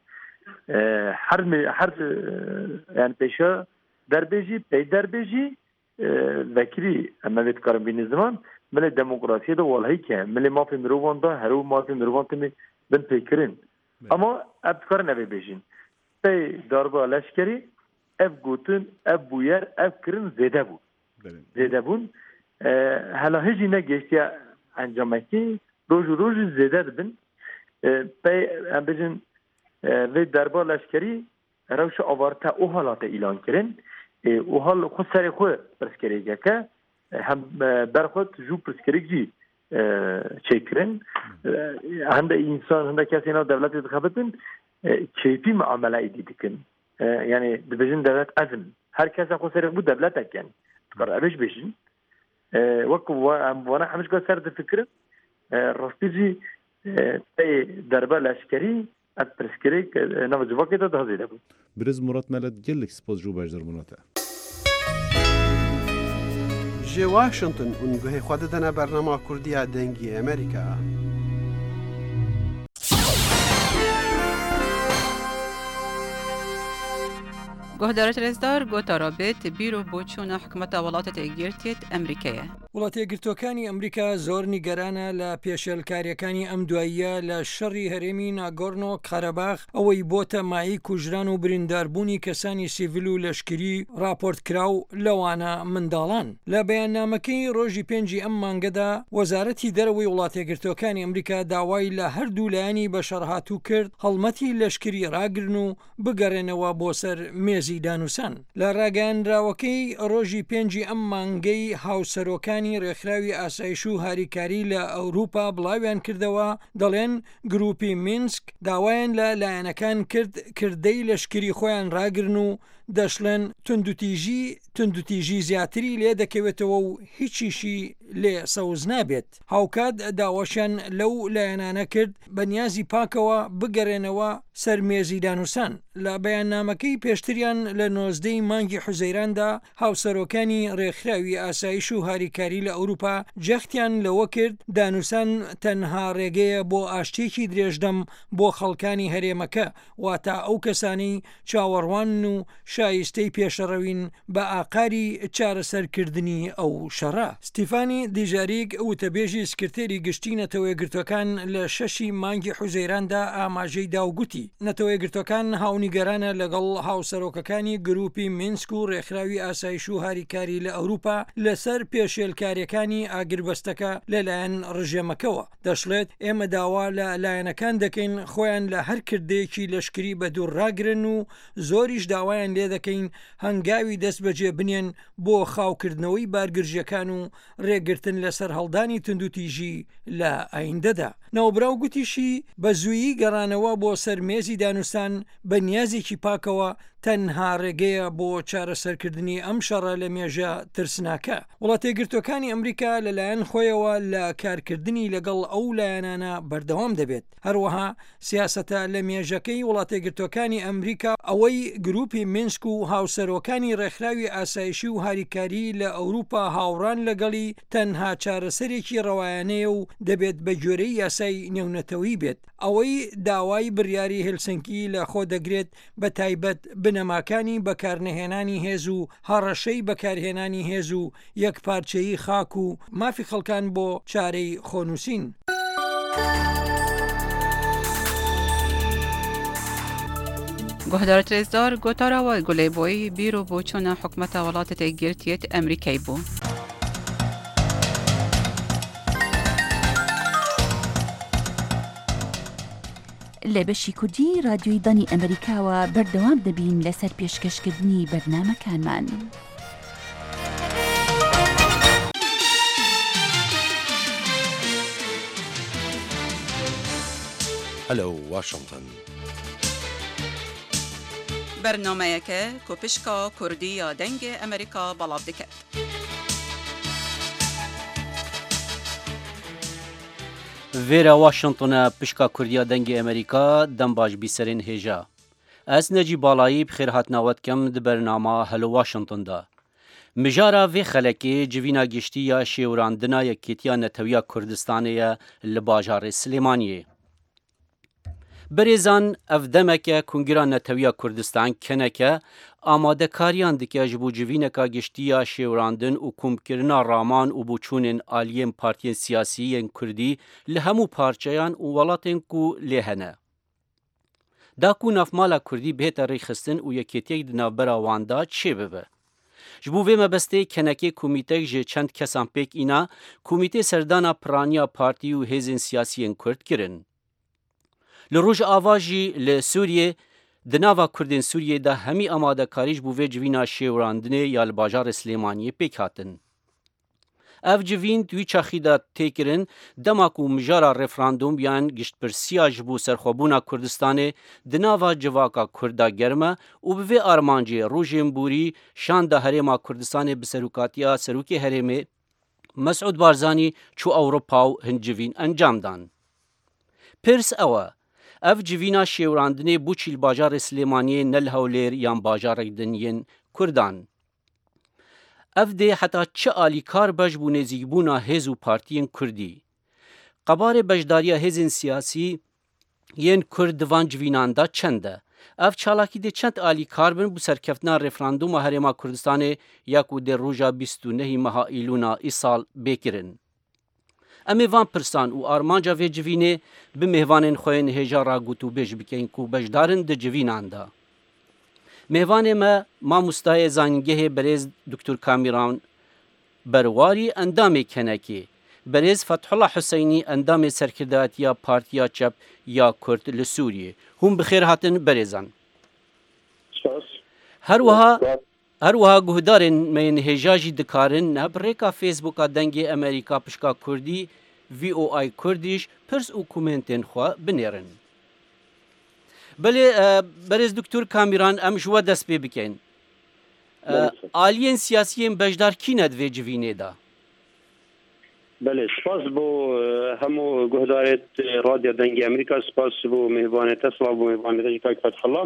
هر هر yani peşa derbeji pey derbeji vekili ama vet karım bir zaman mele demokrasiye de vallahi ki mele mafi mirovan da her o mafi mirovan temi ben peykirin ama ev karın eve bejin pey darba leşkeri ev gotun ev buyer ev kirin zede bu zede bun hala hiç ne geçti ancamakı roju roju zede bin pey em bejin ve darba leşkeri روش آورته او حالات اعلان کردن او حال خود سر خود پرسکریگه که هم برخود جو پرسکریگی چیکرن هنده انسان هنده کسی اینا دولت دخبتن چیپی معامله ایدی دکن یعنی دبجن دولت ازم هر کسی خود سر خود دولت اکن تکار اوش بشن وکو وانا همش که سر دفکر راستی جی دربه لشکری ات پرسکریگ نو جواکی دا ده زیده بود برز مراد ملت گلک سپاس جو باش در مناته جی واشنطن اونگوه خود دنا برنامه کردی دنگی امریکا گهدارت رزدار گوتا رابط بیرو بوچون حکومت ولاتت اگیرتیت امریکایه وڵاتی یەکگرتووەکانی ئەمریکا زۆر نیگەرانە لە پێشێلکاریەکانی ئەم دواییە لە شەڕی هەرێمی ناگۆرنۆ قەرەباخ ئەوەی بۆتە مایی کوژران و برینداربوونی کەسانی سیڤیل و لەشکری راپۆرتکراو لەوانە منداڵان لە بەیاننامەکەی ڕۆژی پێنجی ئەم مانگەدا وەزارەتی دەرەوەی وڵاتی یەکگرتووەکانی ئەمریکا داوای لە هەردوو لایانی بەشەڕهاتوو کرد هەڵمەتی لەشکری ڕاگرن و بگەڕێنەوە بۆ سەر مێزی دانووسان لە ڕاگەیاندراوەکەی ڕۆژی پێنجی ئەم مانگەی هاوسەرۆکانی ڕێکخراوی ئاسایش و هاریکاری لە ئەوروپا بڵاویان کردەوە دەڵێن گروپی مینسک داوایان لە لایەنەکان کرد کردەی لەشکری خۆیان ڕاگرن و دەشڵێن توندوتیژی توندوتیژی زیاتری لێ دەکەوێتەوە و هیچیشی لێ سەوز نابێت هاوکات داواشیان لەو لایەنانە کرد بە نیازی پاکەوە بگەڕێنەوە سەرمێزی دانووسان لە بەیاننامەکەی پێشتریان لە نۆزدەی مانگی حوزەیراندا هاوسەرۆکانی ڕێکخراوی ئاسایش و هاریکاری لە ئەوروپا جەختیان لەوە کرد دانووسان تەنها ڕێگەیە بۆ ئاشتێکی درێژدەم بۆ خەڵکانی هەرێمەکە واتە ئەو کەسانەی چاوەڕوان و شایستەی پێشەڕەوین بە ئاقاری چارەسەرکردنی ئەو شەڕە ستیفانی دیژاریک وتەبێژی سکرتێری گشتی نەتەوە یەکگرتووەکان لە شەشی مانگی حوزەیراندا ئاماژەی داوگوتی نەتەوە یەکگرتووەکان هاونیگەرانە لەگەڵ هاوسەرۆکەکانی گروپی مینسک و ڕێکخراوی ئاسایش و هاریکاری لە ئەوروپا لەسەر پێشێلکاریەکانی ئاگربەستەکە لەلایەن ڕژێمەکەوە دەشڵێت ئێمە داوا لە لایەنەکان دەکەین خۆیان لە هەر کردەیەکی لەشکری بە دوور ڕاگرن و زۆریش داوایان لێ دەکەین هەنگاوی دەست بەجێ بنێن بۆ خاوکردنەوەی بارگرژیەکان و ڕێگرتن لەسەر هەڵدانی توندوتیژی لە ئایندەدا ناوبراو گوتیشی بە زوویی گەڕانەوە بۆ سەرمێزی دانووسان بە نیازێکی پاکەوە تەنها ڕێگەیە بۆ چارەسەرکردنی ئەم شەڕە لە مێژە ترسناکە وڵاتە یەکگرتووەکانی ئەمریکا لەلایەن خۆیەوە لە کارکردنی لەگەڵ ئەو لایەنانە بەردەوام دەبێت هەروەها سیاسەتە لە مێژەکەی وڵاتە یەکگرتووەکانی ئەمریکا ئەوەی گروپی مینسک و هاوسەرۆکانی ڕێکخراوی ئاسایشی و هاریکاری لە ئەوروپا هاوڕان لەگەڵی تەنها چارەسەرێکی ڕەوایانەیە و دەبێت بە گوێرەی یاسای نێونەتەوەی بێت ئەوەی داوای بڕیاری هێلسنکی لە خۆ دەگرێت بە تایبەت بنەماکانی بەکارنەهێنانی هێز و هەڕەشەی بەکارهێنانی هێز و یەکپارچەیی خاک و مافی خەڵکان بۆ چارەی خۆنووسین. گهدارت رزدار گوتارا و گلی بوی بیرو بوچون حکومت ولاتت اگیرتیت امریکای بو. لە بەشی کوردی رادیۆی دانی ئەمریکاوە بەردەوام دەبین لەسەر پێشکەشکردنی بەرنامەکانمان. هەلو واشنطن بەرنامەیەکە کۆپشکا کوردی یا دەنگی ئەمریکا بەڵاو دەکات. ویرا واشنطن پشکا کردیا دنگ امریکا دم باش بیسرین هجا. از نجی بالایی بخیر هات نوات کم د برنامه هلو واشنطن دا. مجارا وی خلکی جوینا گشتی یا شیوراندنا یکیتیا نتویا کردستانیه لباجار سلیمانیه. بەرێزان ئەف دەمەکە کنگرا نەتەویە کوردستان کەنەکە ئامادەکاریان دکە ji بۆ civîneka giştiya şêwrandin û komkirina raman û bûçûnên aliyên partiyên siyasî yên Kurdî li hemû parçeyan û welatên ku lê hene. Da ku navmala Kurdî bihête rêxistin û yekêtiyek di navbera wan da çê bibe. Ji bo vê mebestê kenekê komîtek ji çend kesan pêk îna Komîtê Serdana Piraniya Partî û hêzên siyasî yên Kurd kirin. Li Rojava jî li Sûriyê di nava Kurdên Sûriyê de hemî amadekarî ji bo vê civîna şêwrandinê ya li bajarê Silêmaniyê pêk hatin. Ev civîn wî çaxî de têkirin dema ku mijara referandum yan giştpirsiya ji bo serxwebûna Kurdistanê di nava civaka Kurda germe û bi vê armancê rojên borî şan da Herêma Kurdistanê bi serokatiya Serokê Herêmê Mesûd Barzanî çû Ewropa û hin civîn encam dan. Pirs ew e, ev civîna şêwrandinê bû çîl bajarê Silêmaniyê ne li Hewlêr yan bajarek din yên Kurdan. Ev dê heta çi alîkar be ji bo nêzîkbûna hêz û partiyên Kurdî. Qebarê bejdariya hêzên siyasî yên Kurd di van civînan da çend e. Ev çalakî dê çend alîkar bin bû serkeftina referanduma Herêma Kurdistanê ya ku dê roja bîst û nehî meha îlûna îsal bêkirin. Em ê van pirsan û armanca vê civînê bi mêvanên xwe yên hêja ragotûbêj bikin ku bejdarin di civînan da. Mêvanê me mamostayê zanîngehê berêz Dr. Kamiran Berwarî endamê kenekê, berêz Fethullah Hüseynî endamê serkirdatiya Partiya Çep ya Kurd li Sûriyê. Hûn bi xêr hatin berêzan. Her wiha her wiha guhdarên me yên hêja jî dikarin ne bi rêka Facebooka dengê Amerîka pişka Kurdî V O I Kurdiş pirs û komentên xwe binêrin. Belê berêz Dr. Kamiran em ji we dest pê bikin. Aliyên siyasiyên bejdar kîne di vê civînê da? بله سپاس بو همو گهدارت رادیو دنگی امریکا سپاس بو مهبان تسلا بو مهبان دجکای فتح الله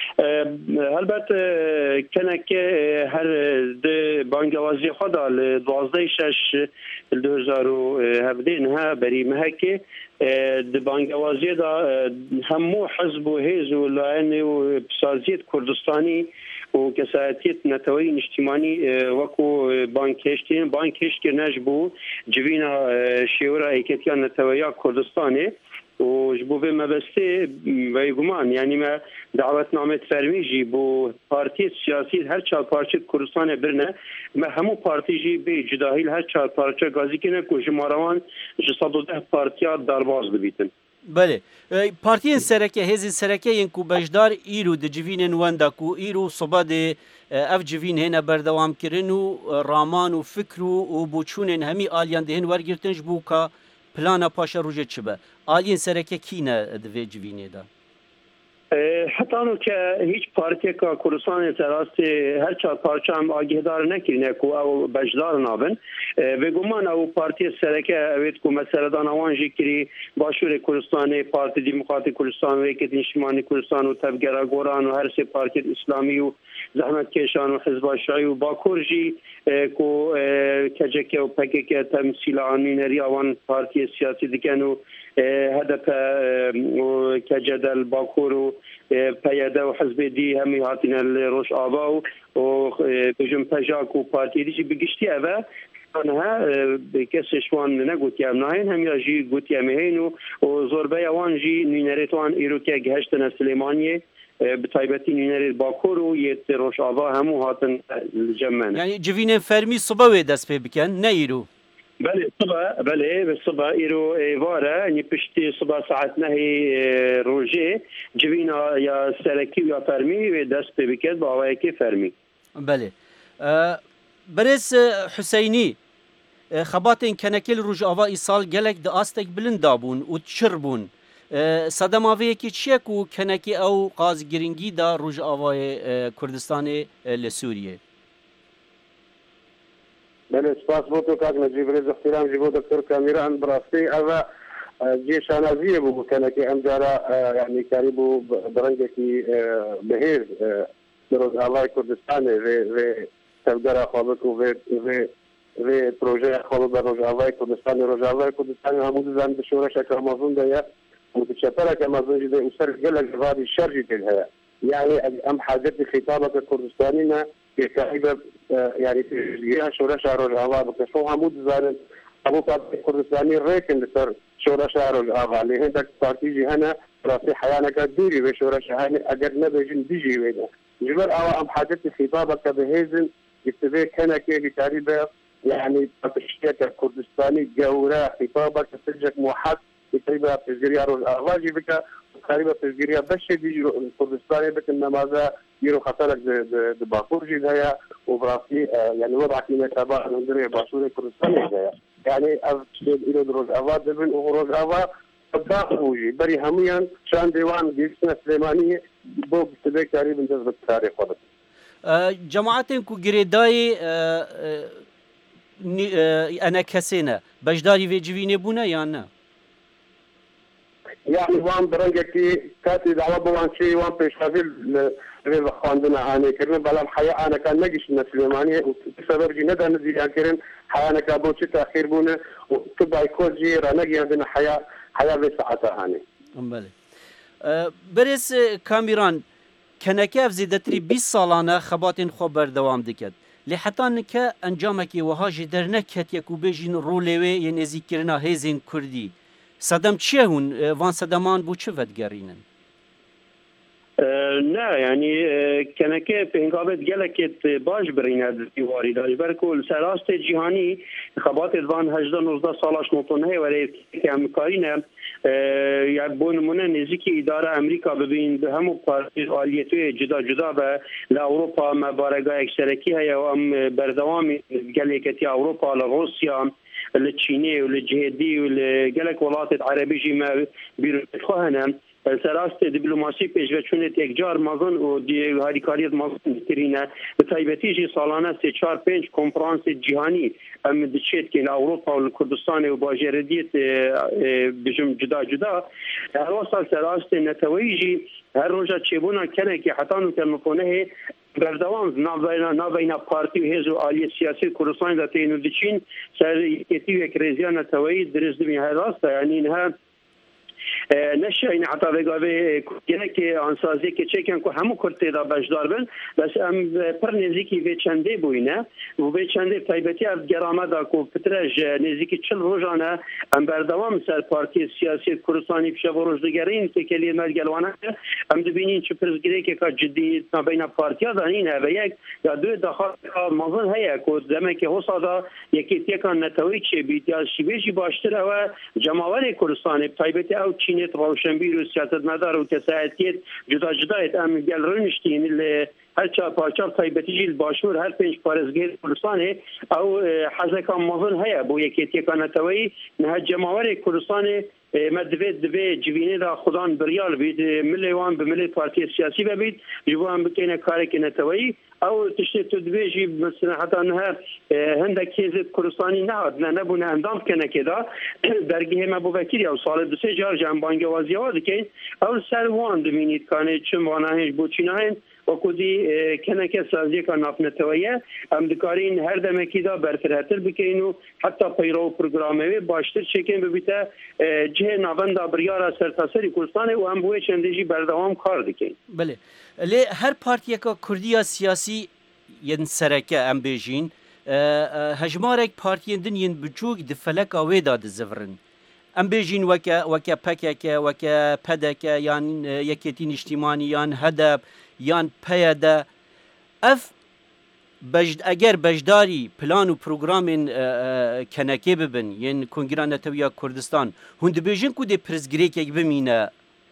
البته کنک هر د بانگوازی خدا ل دوازده شش دو هزار و هفده نه بری مهکه د بانگوازی دا همو حزب و حزب و لاین و سازیت کردستانی و کسایتیت نتوی اجتماعی وکو بانکشتین بانکشت نجبو جوینا شیورا ایکتیان نتویا کردستانی و جبو به مبسته ویگمان یعنی ما دعوتنامه فرمی جی بو پارتی سیاسی هر چهار پارچه کردستان برنه ما همو پارتی جی به جداهیل هر چهار پارچه گازی کنه که جماروان جسد و ده پارتیا درباز ببیتن. بله پارتیین سرکه هزین سرکه این کو بجدار ایرو د جوینن وندا کو ایرو صبح د اف جوین هنه بردوام کرن و رامان و فکر و بوچونن همی آلیان دهن ورگرتنج بو کا پلانا پاشا روجه چبه آلیان سرکه کینه د وی جوینه دا حتی انو که هیچ پارتی که کردستان تراستی هر چهار پارچه هم آگهدار نکرینه که او بجدار نابن و گمان او پارتی سرکه اوید که مسئله دان اوانجی کری باشور کردستان پارتی دموکراتی کردستان و ایکت نشمانی کردستان و تبگره گوران و هر سه پارتی اسلامی و زحمت کشان و حزب شیعی و باکور جی که کجکه و پکه تمثیل آنینری آوان پارتی سیاسی دیکن و هدف کجدل باکور و پیاده و حزب دی همی هاتین الروش آبا و بجم پجاک و پارتی دیجی بگشتی اوه آنها کسشوان نگوتی هم ناین هم یا جی گوتی هم هین و زوربه اوان جی نینریتوان ایرو که گهشتن سلیمانیه بتایبتی نینریت باکور و یه روش آبا همو هاتن جمعن یعنی جوین فرمی صبح و دست پی بکن نه ایرو بله صبح بله صبح ایرو واره یعنی پشتی صبح ساعت نهی روزه جوینا یا سرکی یا فرمی و دست پی بکد با آوایی که فرمی بله برس حسینی خباتین کنکل روز آوا ایسال گلک د آستک بلند دابون و چر بون صدم آوی که چیه کو کنکی او قاز گرینگی دا روز آوای کردستان لسوریه بله سپاس بو تو کاک نجیب رز احترام جیبو دکتر کامیران براستی اوه جيش نازيه بو كان كي امجارا يعني كاريبو برنجه كي بهير دروز الله كردستان في في تبدأ خالص في في في بروجه خالص دروز الله كردستان دروز الله كردستان همون زمان بشورة شكل مازون ده متشفرة كما زوجي وسر قلق هذه الشرجة لها يعني أم حاجتي خطابك الكردستانيين كعيبة يعني تجيها شورى شعر الهواء بكشوها مدزان أبو بكر الكردستاني ريكن لسر شورى شعر الهواء اللي هندك بارتيجي هنا راسي حيانا كدوري بشورى شعر أجر نبجن بيجي وينا جبر أو أم حاجتي خطابك بهزن يكتبه كنا كي تعريبه يعني تشكيك الكردستاني جورا خطابك سجك موحد تقريبا في الجريار الأغواجي بك تقريبا في الجريار بس يجي الكردستاني بك إنما يرو خطرك بباكور جدايا وبراسي يعني وضع كيما تبع الهندرية باشوري الكردستاني جدايا يعني أفشد إلى دروج أفا دبن وغروج أفا باقوجي بري هميا شان ديوان جيسنا سليمانية بو بتبك تقريبا جذب التاريخ وضع جماعتين كو جريداي أنا كسينا بجداري في جويني بونا يا نا يعني وان برنجكي كاتي دعوة بوان شيء وان بيشافيل غير خاندنا أنا كرنا بلا الحياة أنا كان نجش السليمانية وسبب جي ندى نزيل يعني كرن حياة أنا كابو شيء تأخير بونا وتبع يكون جي رانجي عندنا حياة حياة بساعتها هاني. أمبالي بريس كاميران كنكاف زيدتري بیست سالانه خباتین خوب بردوام دکد. لحتى نکه انجامکی وها جدر نکت یکو بجین رولوی ی نزیکرنا هزین کردی. صدام چیه هون وان صدامان بو چه ودگرینن؟ نه يعني كنكه بينقابت جلكت باش برينا ديواري داش بركول سراست جهاني خبات ادوان هجده نوزده سالاش نوتونه ولی امریکایی‌نه یک نمونه نزدیکی اداره امریکا ببین به همو پارتی آلیتوی جدا جدا به لاوروپا مبارگاه اکسرکی هیا و ام بردوام گلکتی اروپا لروسیا لچینی و لجهدی و لگلک ولات عربی جیما بیرون خواهنم سراست دیپلماسی پیشوچونت یک جار مازن و دی هاریکاریت مازن ترینه به تایبتی جی سالانه سه چهار پنج کنفرانس جهانی ام دچیت که اروپا و کردستان و باجردیت بجم جدا جدا هر وسط سراست نتویجی هر روزا چبونا کنه که حتی نو کنه بردوام نابینا نابینا پارتی و حزب عالی سیاسی کردستان ذاتی اینو دچین سر یکتی یک رزیان توی درست می هراست یعنی نه نشه این حتی بگاوه کنه که آنسازی که چکن که همو کرده دا بجدار بن بس ام پر نزیکی به چنده بوینه و به چنده تایبتی از گرامه دا که پترش نزیکی چل روزانه ام بردوام سر پارتی سیاسی کردستانی پیش و روزدگرین که کلی ملگلوانه ام دبینین چه پرزگیره که جدی بین پارتی ها دانینه و یک یا دو داخل مازن هیا که زمین که حسا دا یکی تیکان نتوی چه بیت یا شیبیجی باشتر و جماوری کردستانی تایبتی او چینت روشنبیر و سیاست مدار و تساعدیت جدا جدایت ام گل رنشتین هر چهار پارچار تایبتی جیل باشور هر پنج پارزگیر کردستانه او حزکا مازن هیا بو یکی تیکان نتوی نه جماوری کردستانی مدوید دوی جوینه دا خودان بریال بید ملی وان به ملی پارتی سیاسی ببید جوان بکنه کاری که نتوی او تشتی تو دوی جی مثلا حتی نه هنده کیزت کردستانی نهاد نه نبونه اندام کنه که دا درگیه مبو وکیلی او سال دو سه جار جنبانگه وازی ها دکن او سر وان دمینید کانه چون وانه هنج بوچینه هن و کدی کنه که سازی که ناف نتویه هم دکارین هر دمکی دا برفرهتر بکن و حتی پیرو پروگرامه باشتر چکن ببیته جه ناوند بریار سرتاسری کردستان و هم بوی چندجی بردوام کار دکن. بله. لی هر پارتی که کردی سیاسی ین سرکه ام بیجین هجمارک پارتی دنین بچوک دفلک آوی داد زفرن. ام بیجین وکه وکه پکه وکه پدکه یان یکیتین اجتماعی یان هدف یان پیاده اف بجد اگر بجداری پلان و پروگرام کنکه ببن یعنی کنگران نتویا کردستان هند بیجین کو دی پرزگری که بمینه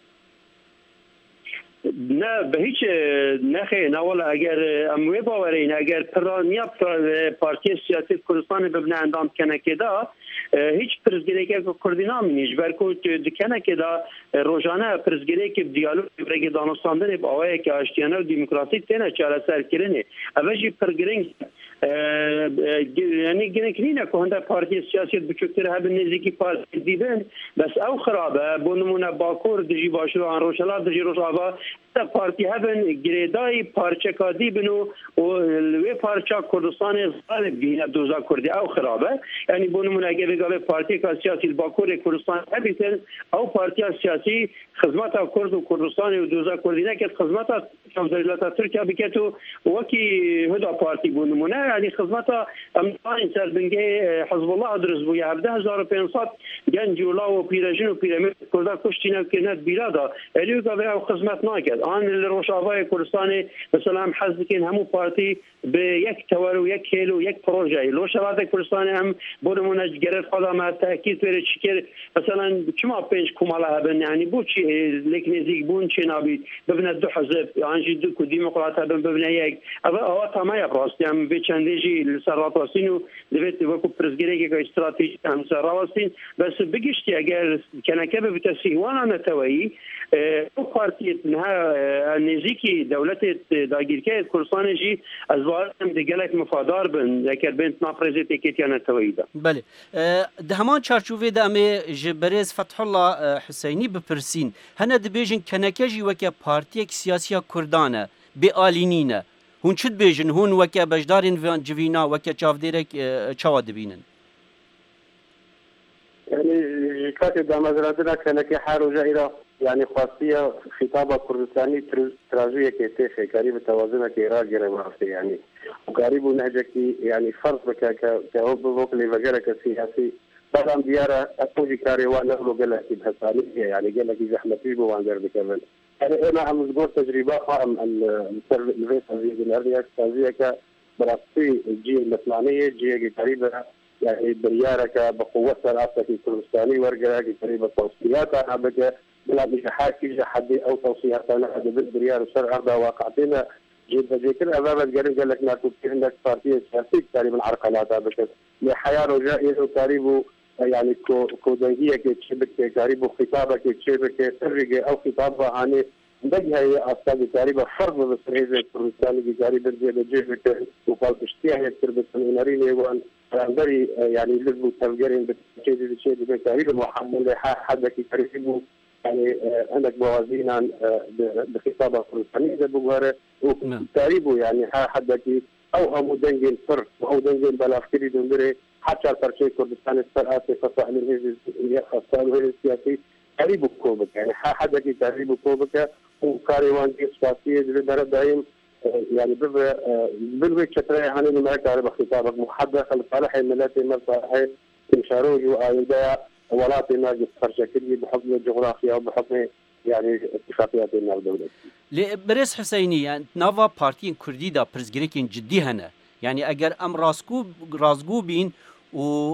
نه به هیچ نخه نوالا اگر اموی باورین اگر پرانیا پارتی سیاسی کردستان ببنه اندام کنکه دا هیچ پرزگری که کردینا منیش برکو دکنه که دا روزانه پرزگری که دیالوگ برای دانستاندن با آوه که آشتیانه و دیموکراسی تینه چاره سر کرنه اوشی پرگرینگ يعني جنكرينا كوندا بارتي السياسية بشكترها بالنزيكي بارتي ديبن بس أو خرابة بونمونا باكور دجي باشلو عن روشلات دجي روشابا بارتي هبن جريداي بارتشا كادي بنو والوي بارتشا كردستان غالب بينا دوزا كردي أو خرابة يعني بونمونا جيبي قابل بارتي كالسياسي الباكور كردستان هبتن أو بارتي السياسي خدمات كرد وكردستان ودوزا كردي نكت خدمات كوزارات تركيا بكتو وكي هدا بارتي بونمونا يعني خدمات أمريكان سربنجي حزب الله أدرس بويا عبده هزار بينصات جنج ولا وبيرجين وبيراميد كردا كشتينا كنات بلادا اليو قابل أو خدمات ناقد آن الروشافاي كردستاني مثلا حزبكين همو بارتي بيك تورو يك كيلو يك بروجي لو شباب كردستاني هم بونمونا جرت قدام تأكيد ورد شكر مثلا كما بينش كمالها بن يعني بوشي لكنزيك بون شي نابي ببنى دو حزب يعني جدو كديمقراطة بن ببنى يك أبا أوقات ما يبرس يعني بيشانديجي لسراتوسينو دبيت وكو برزجريكي كاستراتيجي هم سراوسين بس بيجشتي أجل كان كبه بتسيوانا نتوي أو بارتي إنها نزيكي دولة داغيركي كردستان جي أزوار دجالك مفادار بن ذكر بنت نافرزة تكتيانا تويدا. بله دهمان چارچوبه دامه جبرز فتح الله حسینی بپرسین هنه دبیجن کنکجی وکه پارتیک سیاسی کردانه به آلینینه هون چد بیجن هون وکه بجدارین وان جوینا وکه چاودیرک چاوا دبینن يعني كاتب دامزراتنا كانك حارو جائرة يعني خاصية خطابة كردستاني تراجية كيتيخي قريب توازنها كيراجي رمارسي يعني وقريب نهجك يعني فرض بك كهوب بوكلي وجرك السياسي بعد ديارة أقولي كاري وانا أقول قال لك بحسانية يعني قال لك زحمة فيبو وانزر بكمل يعني أنا عم تقول تجربة قائم الفيس هذه الأرضية تازية كبراسي الجي الإسلامية جي قريبة يعني بريارك بقوة رأسك الكردستاني ورقة قريبة توصيات أنا بك بلا بجحات كي حدي أو توصيات أنا هذا بريار الشرع هذا واقعتنا جيد ذكر أمام القريب قال لك ناكل كيف عندك بارتية سياسية تقريبا العرقلات هذا بك لحياة رجائي وقريب يعني كودنجية كتشبك قريب خطابة كتشبك سرقة أو خطابة يعني بجها هي أصلا قريبة فرض بسرعة الكردستاني قريبا جيبك وقال تشتيها يكتر بالسنينارين يقول عندري يعني لازم تفجرين بتشيء بشيء بتعريف محمد حدك يقريبه يعني عندك موازين عن بخطابة فلسطينية بجواره وتعريبه يعني حدك أو هم دنجين صر أو دنجين بالأفكار دندري حتى الترشيح كردستان السرعة فصاح من هذه خاصة وهي السياسي قريب كوبك يعني حدك تعريبه كوبك وكاريوان سياسية بدر دايم يعني بب بالوي شتري يعني ما كارب خطابك محدد لصالح الملاتي مصالح انشاروج وايدا ولاتي ناقص فرشكلي بحكم الجغرافيا وبحكم يعني اتفاقيات الدولة. بريس حسيني يعني نافا بارتين كردي دا برزجريكين جدي هنا يعني اگر ام راسكو رازغو بين و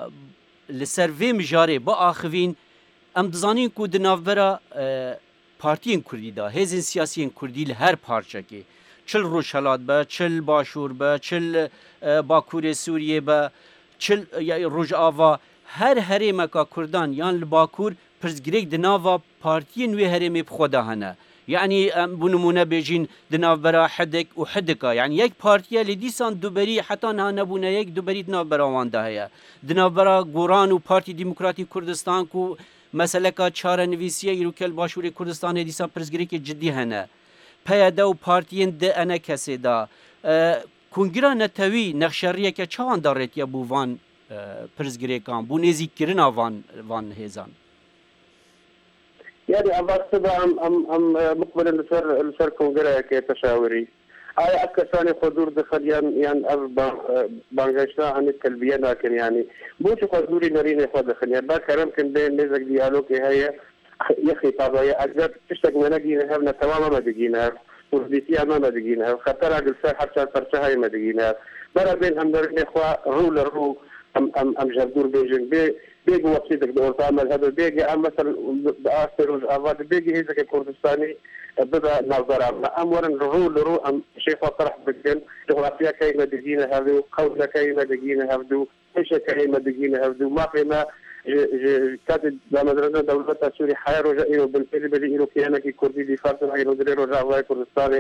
لسيرفي مجاري با اخوين ام دزانين كو دنافبرا پارتین کردی دا هزین سیاسیین کردی لهر پارچکی چل روشهلات با چل باشور با چل باکور سوریه با چل روج آوا هر هرم کا کردان یان لباکور پرزگریک دناوا پارتین وی هرم بخدا هنه يعني بنمونه بيجين دناف برا حدك وحدك يعني يك بارتيا لديسان دوبري حتى نبونا يك دوبري دناف برا وانده هيا دناف برا غوران وبارتي ديمقراطي كردستان كو مسألة کا چاره نویسیه ایروکل باشور کردستان دیسان پرزگری که جدی هنه پیاده و پارتین ده انا کسی دا کنگرا نتوی نخشریه که چوان دارد یا بو وان پرزگری کان بو نزیک کرنا وان وان هزان يعني أبغى أم أم أم مقبل السر السر كونغرا كتشاوري هاي أكثر حضور دخل يعني يعني أب بانجشنا عن الكلبية لكن يعني بوش حضوري نرينا خد دخل يعني بكرم كن بين نزق ديالوج هي يخي طبعا أجد تشتك من أجينا هبنا تماما ما دقينا ورديتي ما دقينا خطر على السر حتى فرشة هاي ما دقينا برا بين هم نرينا إخوة رول الرو أم أم أم جردور بيجن بي بيجي وقتك دور تعمل هذا بيجي أم مثلا بآخر الأفضل بيجي هذا كردستاني بدأ نظر أمورا رول رو أم شيء طرح بجن جغرافيا كيما دقينا هذا قولنا كيما دقينا هذا إيش كيما دقينا هذا ما فيما كاتب لما درسنا دولة سوريا حياة رجائي وبالفعل بدي إلو كيانا كي كردي دي فارس عين ودري رجاء الله كردستاني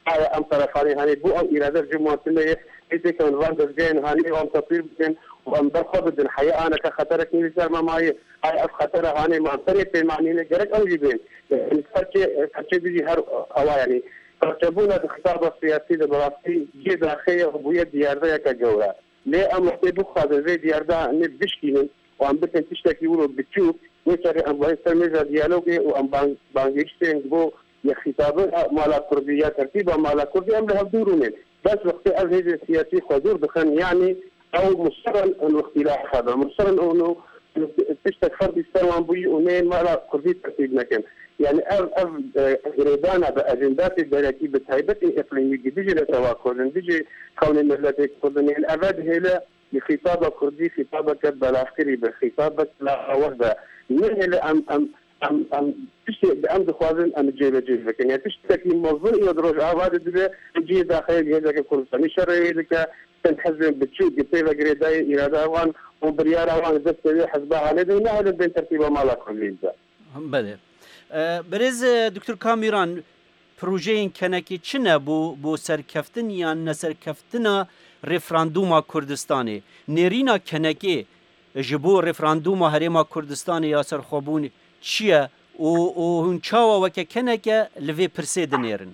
ام طرفاني هاني بو ام اراده جماعتنا إذا كان فان دزجين هاني وام تطوير بين وام برخو بدن حقيقة أنا كخطرك نيسار ما معي هاي أف خطرة هاني مع طريقة معني نجرك أو جبين الفرق فرق بيجي هر أو يعني ترتبونا الخطاب السياسي الدراسي جدا خير وبويا ديار ذا كجورة ليه أم محتاج خاطر زي ديار ذا نبشكين وام بتن تشتكي ولو بتشوف ويشاري أم بيستمر ديالوجي وام بان بانجيشتين بو يخطابها مالا كردية ترتيبها مالا كردية أم لها بدورونين بس وقت الهجرة السياسي حضور دخن يعني أو مصرا إنه اختلاف هذا مصرا إنه تشتك فرد يستوى بوي ونين مالا كردية ترتيب مكان يعني أف أف غريبانا بأجندات الدولتي بتهيبة إقليمية بيجي لتواكل بيجي كون الملة كردنين أبد هلا بخطابة كردي خطابة بالعسكري بخطابة لا وحدة من هلا أم أم ام ام تشتي بام دخوازن ام جيل جيل لكن تشتكي موضوع يدرج عواد دبي جي داخل هذاك كل سنه شرعي لك تنحزم بتشوف بتيلا غريداي اراده وان وبريار وان دست حزبها على دينا هذا بين ترتيبه مالا كليزا بله برز دكتور كاميران بروژین کنکی چنه بو بو سرکفتن یا نسرکفتنا رفراندوما کردستانی نرینا کنکی جبو رفراندوما هرما کردستانی یا سرخوبون چیه و و هنچاوا وکه کنکه لوی پرسید نیرن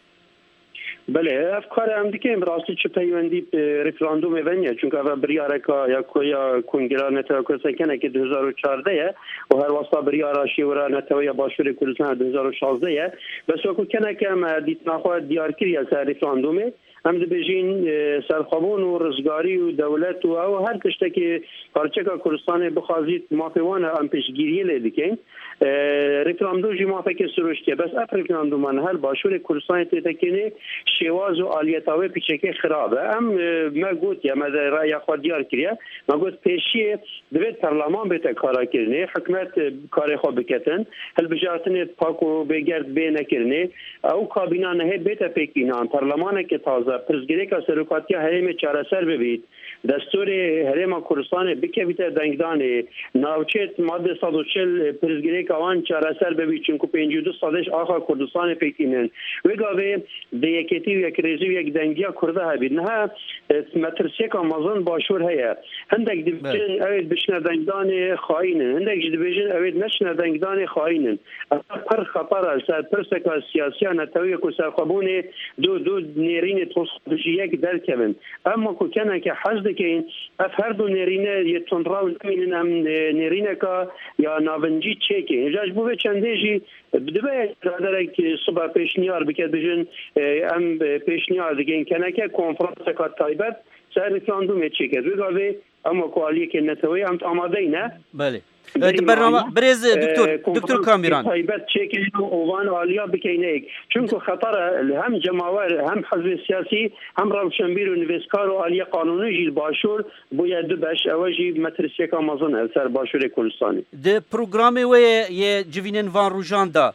بله افکار هم دیگه راستی چه پیوندی رفراندوم ونیه چون که اول بریاره که یا کویا کنگره نتوی کردن که دو هزار و چهارده و هر واسطه بریاره شیوره نتوی باشور کردستان دو هزار و شانزده بس وکو کنه که هم دیت نخواه دیار کری از رفراندومه هم ده بجین سرخوابون و رزگاری و دولت و او هر کشته که پارچه که کردستان بخوازید مافیوان هم پیشگیریه لیدکن رفراندوم جی مافک سروشتیه بس اف رفراندوم من هر باشور کردستان تتکنه شواز و آلیتاوی پیچکه خرابه هم ما گوت یا ما رای خود دیار کریه ما گوت پیشیه دوید پرلمان بیت کارا کرنه حکمت کار خواب بکتن هل بجارتن پاک و بگرد بی نکرنه او کابینا نه بیت پیکینان پرلمان که تازه پرزگیری که سرکاتی هرم چاره سر ببید دستور هرم کردستان بکه بیت دنگدان ناوچت ماده صد و چهل پرزگیری که آن چاره سر ببید چون که پنجاه و دو سالش آخر کردستان پیکینن وگاوه به یکیتی و یک ریزی و یک دنگیا کرده هبید نه مترسی که آمازون باشور هیا هندک دیویژن اوید بشنه دنگدان خواهینن هندک دیویژن اوید نشنه دنگدان خواهینن پر خطر سر پرسک سیاسی نتوی که سرخوابون دو دو نیرین توصفش یک در کبن اما که کنه که حزد که این اف هر دو نرینه یه تنراو نمینن هم نرینه که یا ناونجی چه که اینجاش بوه چنده جی بدبه رادره که صبح پیشنیار بکد بجن هم پیشنیار دیگه این کنه که کنفرانس که تایبت سر رفراندوم چه که بگاوه اما کوالیه که نتوی هم آماده ای نه؟ بله برنامه برز دکتر دکتر کامیران تایبت چه که اوان آلیا بکینه ایک چون که خطر هم جماور هم حزب سیاسی هم روشنبیر و نویسکار و آلیا قانونی جیل باشور باید دو بش اواجی مترسی که آمازون السر باشور کلستانی ده پروگرامی و یه جوینن وان روژان دا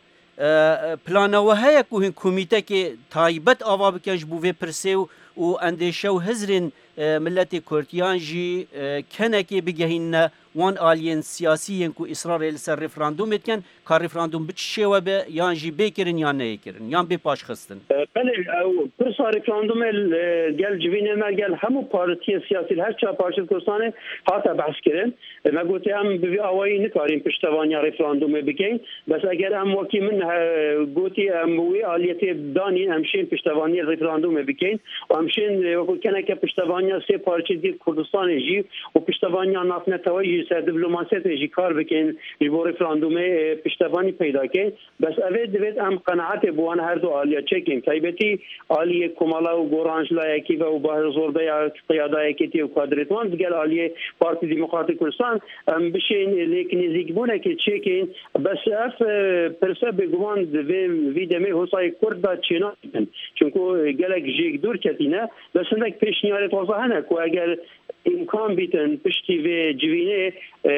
پلانوه های که هن کمیته که تایبت آوا بکنج بوه پرسه و اندیشه و هزرین ملت کردیان جی کنکی بگهین وان آلین سیاسی کو اصرار لسر رفراندوم اتکن کار رفراندوم بچ شوه به یان جی بکرین یا نه کرن یان به پاش خستن بله او پرسا رفراندوم گل جوینه ما گل همو پارتی سیاسی هر چا پارتی کردستان هاتا بحث کردن ما گوتی هم به اوایی نکاریم پشتوانی رفراندوم بگین بس اگر هم وکی من گوتی هم وی آلیت دانی همشین پشتوانی رفراندوم بگین و همشین وکو کنه که پشتوانی سه پارتی دی کردستان جی و پشتوانی نافنه توی سر دیپلماسیت جی کار بکن جو رفراندوم پشتوانی پیدا کن بس اوید دوید هم قناعت بوان هر دو آلیا چکیم تایبتی آلی کمالا و گورانج لایکی و با زورده قیاده یکیتی و کادرتوان دیگر آلی پارتی دموکراتی کردستان بشین لیکن نزیک بونه که چکین بس اف پرسه بگوان ویدمه حسای کرد دا چینا چونکو گلک جیگ دور کتینه بس اندک پیشنیار توضاح هنه که اگر امکان بیتن پشتی و جوینه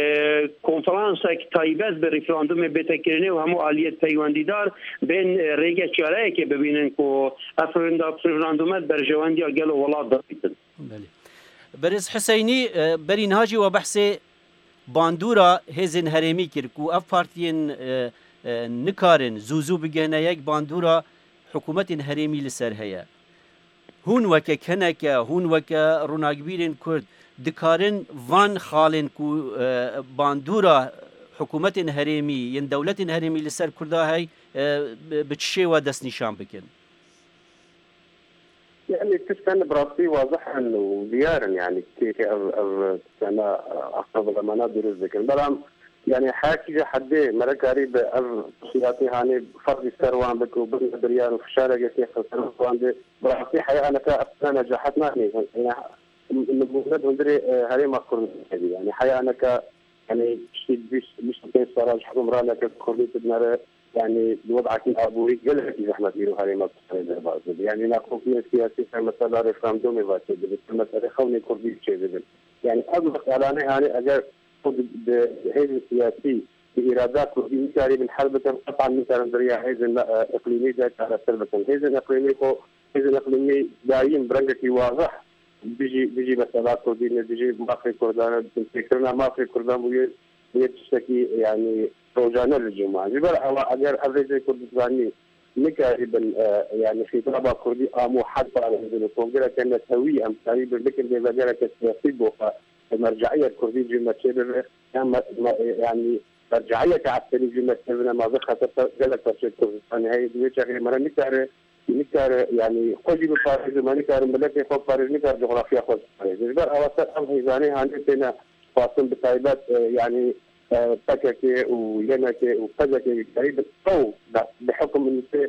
کنفرانس تایبت به رفراندوم بتکرینه و همو آلیت پیوندیدار بین ریگه چاره که ببینن که رفراندومت بر جواندی گل و ولاد دار بیتن برز حسینی برین هاجی و بحث باندورا هزین هرمی کرد که اف پارتین نکارن زوزو بگنه یک باندورا حکوومەتین هەرێمی لەسەر هەیە هون وەکە کەنەکە هون وەکە ڕووناکبیرên کورد dikarin van xalên ku bandûra حکوومەتên herêmî yên dewletên herêmî li ser Kurda hey bi çi şêwe destnîşan bikin يعني تستنى براسي واضحا وديارا يعني كيف انا اقرب الامانات دروز ذكر بلام يعني حاكي حدي مرة قريب سياسي هاني فرض السروان بكو بن بريان وفشارة جسي خسروان دي براسي حقيقة أنا كأنا نجحتنا يعني نبغى ندري هذه ما كورن يعني حقيقة أنا ك يعني شيء بيش مش كيف صار الحكم رانا ككورن تدمر يعني الوضع كي أبوي قال لك إذا إحنا ديروا هذه ما كورن يعني ناخذ في سياسي مثلا ريفراندوم يبغى مثلا خوني كوردي شيء يعني أطلق على أنا يعني أجر هذا السياسي بإرادات كردي كاري من حربة قطعا مثلا دريا هذا إقليمي ذات على سلبة هذا إقليمي هو هذا إقليمي دايم برنجتي واضح بيجي بيجي مثلا كردي بيجي مافري كردان فكرنا مافري كردان ويا ويتشتكي يعني روجانا للجماعة جبل على أجر أفريقيا كردستاني نكاربا يعني خطابة كردي آمو حد على هذا الكونغرس كانت هوية أم تقريبا لكن بمجال السياسي بوقا المرجعية الكردية جمة شبه يعني مرجعية عسكرية جمة شبه ما ذكرت جلت ترشيد كردستان هاي دويتش غير مرة نكار نكار يعني خوجي بفارس ما نكار ملكي خو فارس نكار جغرافيا خو فارس جبر أوسط أم هيزاني عندنا فاصل بطيبات يعني تككي وينكي وكذكي قريب أو بحكم إنه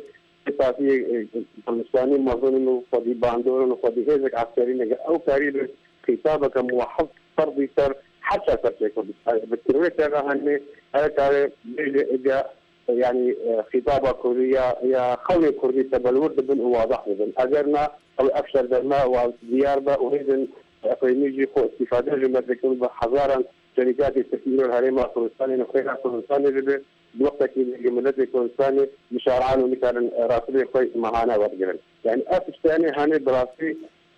سياسي الإسلامي ما أظن إنه فدي باندور وفدي هيزك عسكري أو قريب خطابك موحد فرضي صار حتى ترتيبه بالترويج تاعها هذا بيجي يعني خطابه كوريا يا خوي كردي تبلورد بن واضح بن اجرنا او افشل درنا وديارنا وهذا اقليمي خو استفاده جمله تكون بحضارا شركات التكوين الهرم الكردستاني نخير الكردستاني بوقت جمله الكردستاني مشارعان ومثلا راسلي خوي معانا ورجل يعني افش ثاني هاني براسي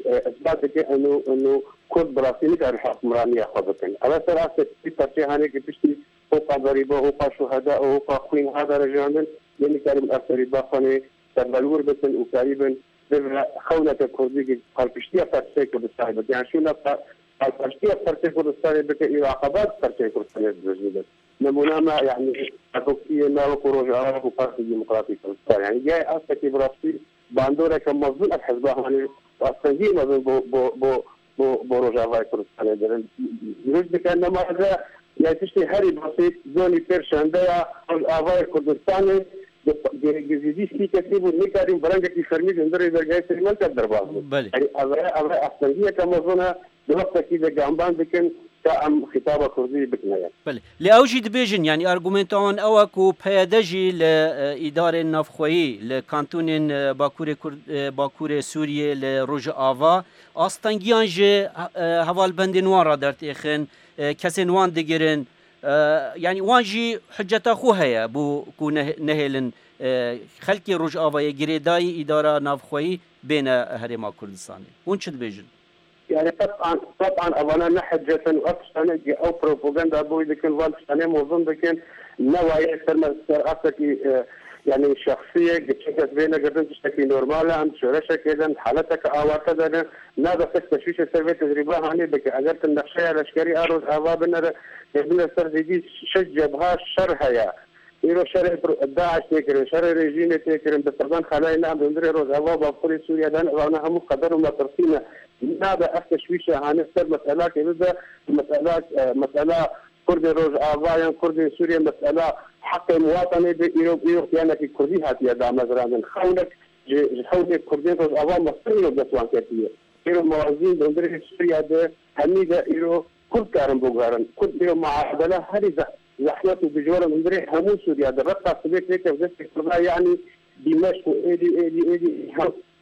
اثبات انه انه كود براسيني كان حكمرانيه خاطئين على اساس في ترشيح هاني كبشتي فوق ضريبه وفوق شهداء وفوق خوين هذا رجال يعني كان الاثر باخني تبلور بس وقريبا خونه الكردي قال بشتي ترشيح بالصاحب يعني شو نبقى قال بشتي ترشيح بالصاحب بك عقبات ترشيح بالصاحب نمونا ما يعني توكسيه ما وخروج عرب وبارتي ديمقراطي يعني جاي اسكي براسي باندورا كمظلوم الحزب هاني أصلاً ما بين بو بو بو بو بروجافاي كردستان درن يوجد كأن ما هذا يعني تشتي هاري بسيط زوني بيرشانديا الأفاي كردستاني جزيدي سكي كتيبو نكارين برانجا كي فرميز اندري درجاي سريمان تقدر بعض يعني أفاي أفاي أصلاً هي كمظلومة بوقت كذا جامبان بكن كأم خطابة كردية بكنايا. بله لأوجي دبيجن يعني أرجومنتان أوكو بيادجي لإدارة نفخوي لكانتون باكورة باكورة سوريا لروج آفا أستنجيان ج هوال بندن وارا درت إخن كسن وان دقرن يعني وانجي حجة خوها بو كو نهلن خلقي روج آفا يجري داي إدارة نفخوي بين هرم كردستان. وانش دبيجن؟ يعني طبعا طبعا اولا نحجة واكثر او بروباغندا ابوي ذيك انا موظن ذيك نوايا سر اصلك يعني شخصيه قد بينك قد تشتكي نورماله عم شرشه كذا حالتك او كذا نابا تستشفيش سيرفي تجربه هاني بك اجرت النقشيه العسكري اروز اباب ان ابن السردي شجبها شرها يا يرو شر داعش تكرم شر ريجيم تكرم بطبعا خلايا نعم بندري روز اباب بقول سوريا دان وانا هم قدر ما ترسينا نابا افتشويشه عن مساله كذا مساله مساله كرد روز آبايان كرد سوريا مسألة حق المواطنة بإيرو إيرو يعني في كردي هاتي هذا مثلا خولك خولك كردين روز آبايان مصريين بسوان كثير إيرو موازين بندري سوريا ده هميدا إيرو كل كارم بوغارن كل إيرو معادلة هذه زحمته بجوار بندري همو سوريا ده رقص سبيك ليك وزيك كردها يعني دمشق وإيدي إيدي إيدي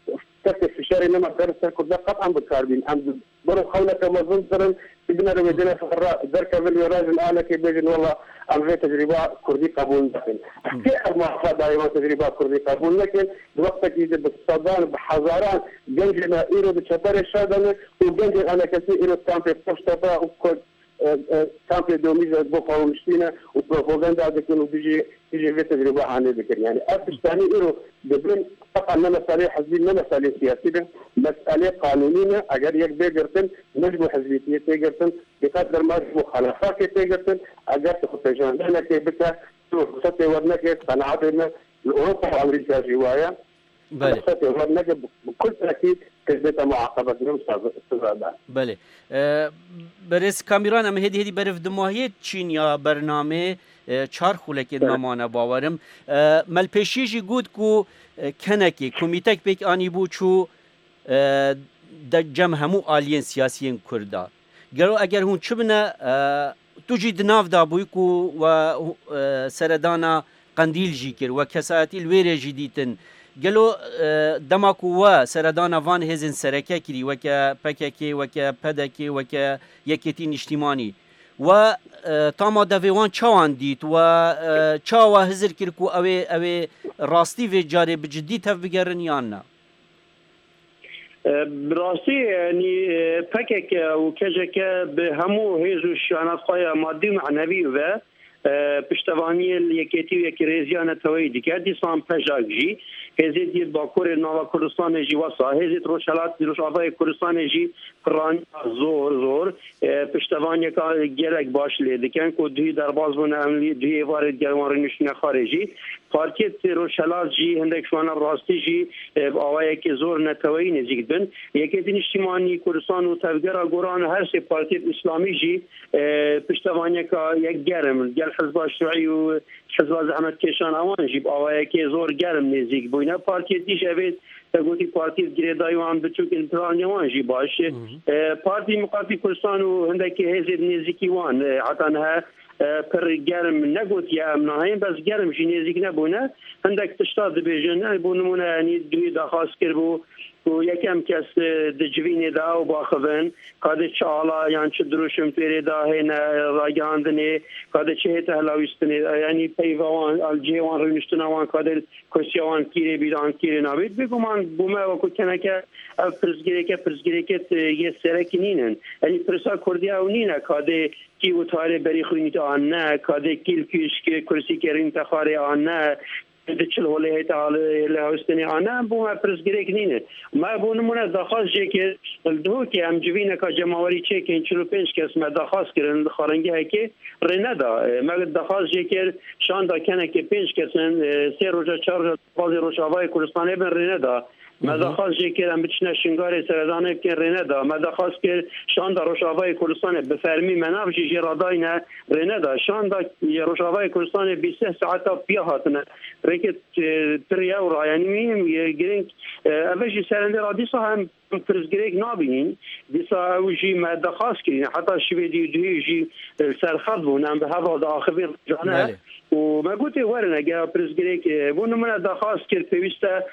كتف في شارع لما درس كردها قطعا بالكاربين أم برو خولك مظن سرن بدنا نودينا في الراء ذرك بالوراج الأعلى كي بيجن والله أمري تجربة كردي قبول لكن كيف ما أخذ أيوة تجربة كردي قبول لكن بوقتك يجي بالصدان بحزاران جنجنا إيرو بتشطر الشادنة وجنجنا أنا كثير إيرو كان في بوشتبا وكل كامبي دوميز بوفا ومشتينا وبروباغندا دكن وبيجي يجي في تجربة عنه ذكر يعني أفش ثاني إيرو دبلن طبعا ما مسألة حزبين ما مسألة سياسية مسألة قانونية أجر يك بيجرتن نجمو حزبية تيجرتن بقدر ما مخالفات تيجرتن أجر تخطيجان لنا كيبتها ستة ورنا كيف قناعتنا أوروبا وأمريكا جوايا بله ستة ورنا بكل تأكيد كذبت معاقبة نوم سبعة بله برس کامیران ام هدی هدی برف دماهی چین یا برنامه چهار خولکید ممانه باورم ملپشیجی گود کو کنکی کمیتک بیک آنی بو چو د جمع همو آلین سیاسیین کردا گرو اگر هون چبنه تو جی دناف دا بوی کو و سردانا قندیل جی کر و کساتی الویره جی دیتن گلو دماکو و سردان وان هزن سرکه کری وکه پککی وکه پدکی وکه یکیتین اجتماعی و تاما دویوان چاوان دیت و چاوا هزر کرکو اوه اوه راستی و جاره بجدی تف بگرن یا نه براستی یعنی پکک و کجک به همو هیزو شانات خواهی مادی معنوی و پشتوانی یکیتی و یکی ریزیان توی دیگر دیسان پجاک جی هزید دید با کور نوا کردستان جی واسا هزید روشالات روش آبای کردستان جی قرآن زور زور پشتوانی که گرک باش لیده کن که دوی درباز بونه املی دوی وارد گرمان نشون خارجی پارتیت روشالات جی هندک شوانا راستی جی آوایی که زور نتوی نزیک بن یکیتی اجتماعی کردستان و تفگر گران هر سی پارتیت اسلامی جی پشتوانی که یک گرم گل حزب شیوعی و حزب زحمت کشان آوان جی آوایی که زور گرم نزیک بونه پارتیت دیش اوید تقولي بارتي جريداي وعم بتشوف البلان يوان جي باش بارتي مقاطي كردستان وهندك هزي نيزيكي وان حتى انها پر گرم نگوت یا امناهیم بس گرم جی نزیک نبونه هندك تشتاد بيجن بونمونه يعني دوی دخواست کربو و یکم کس دجوینه دا و باخوان کاده چالا یعنی چه دروشم پیره دا هین راگاندنه کاده چه هت هلاویستنه یعنی پیوان الجیوان رونشتنوان کاده کسیوان کیره بیدان کیره نبید بگو من بومه و کنه که پرسگیره که پرسگیره که یه سرک نینن یعنی پرسا کردی او نینه کاده کی و تاره بری خوینیت آن نه کاده کیل کیش که کرسی کرین تخاره آن نه دچل ولی تعالی لهستنی آنها بوم پرسگیره کنینه ما بونمونه دخواست جه که دو که هم جوینه که جمعوری چه که این چلو پنج کس ما دخواست کردن خارنگی های که رنه دا ما دخواست جه که شان دا کنه که پنج کسن سه روزا چهار روزا بازی روشاوای کردستانه بن رنه دا ما دخواست جه که هم بچنه شنگار سردانه بکن رنه دا ما دخواست که شان دا روشاوای کردستانه بفرمی مناف جی جرادای نه رنه دا شان دا روشاوای کردستانه بیست ساعتا پیا هاتنه رکت پریا و یعنی میم گرینگ اولی سرنده را دیسا هم پرسگریک نابینین دیسا اوجی ما دخواست کردین حتی شویدی دوی جی سرخط بونم به هوا دا آخوی جانه و ما گوتی ورن اگر پرسگریک بونمونه دخواست کرد پیوسته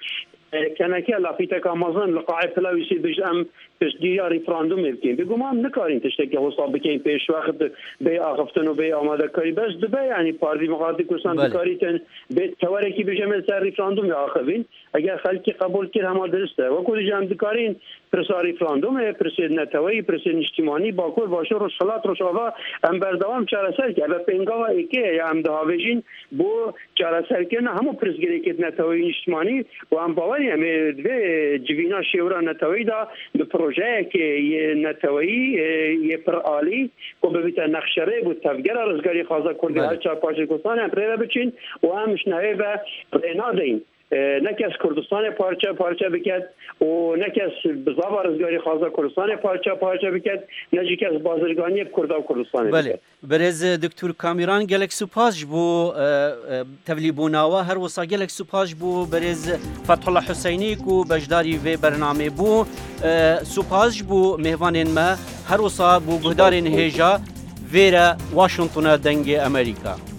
کنکی لافیت کامازن لقاعه پلاویسی بجم تشدید ریفراندوم میکنیم بگو ما هم نکاریم تشتکی حساب بکنیم پیش وقت به آخفتن و به آماده کاری بس دبی یعنی پارتی مقاطی کردستان بکاریتن به تواری که بجم سر ریفراندوم یا آخوین اگر خلکی قبول کرد همه درسته و کلی جمع دکارین پرسا ریفراندوم پرسید نتوی پرسید اجتماعی باکور باشه روشالات روشاوا هم بردوام چارسر که به پنگاوا ایکه یا هم دهاویجین بو چارسر که نه همو پرسگیری که نتوی اجتماعی و هم باوری همه دوی جوینا شیورا نتوی دا به پروژه که یه نتوی یه پرآلی که ببیت نقشره بود تفگر رزگاری خوازه کردی هر چار پاشه کستان هم پریده بچین و همش نهی به رینا دین نکس کردستان پارچه پارچه بکد و نکس بزاوا رزگاری خوازه کردستان پارچه پارچه بکد نجی کس بازرگانی کرده و کردستان بله برز دکتور کامیران گلک سپاس بو تولی بوناوا هر وسا گلک سپاس بو برز فتح الله حسینی کو بجداری و برنامه بو سپاس بو مهوانین ما هر وسا بو گهدارین هیجا ویرا واشنطن دنگ امریکا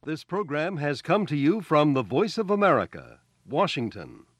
This program has come to you from the Voice of America, Washington.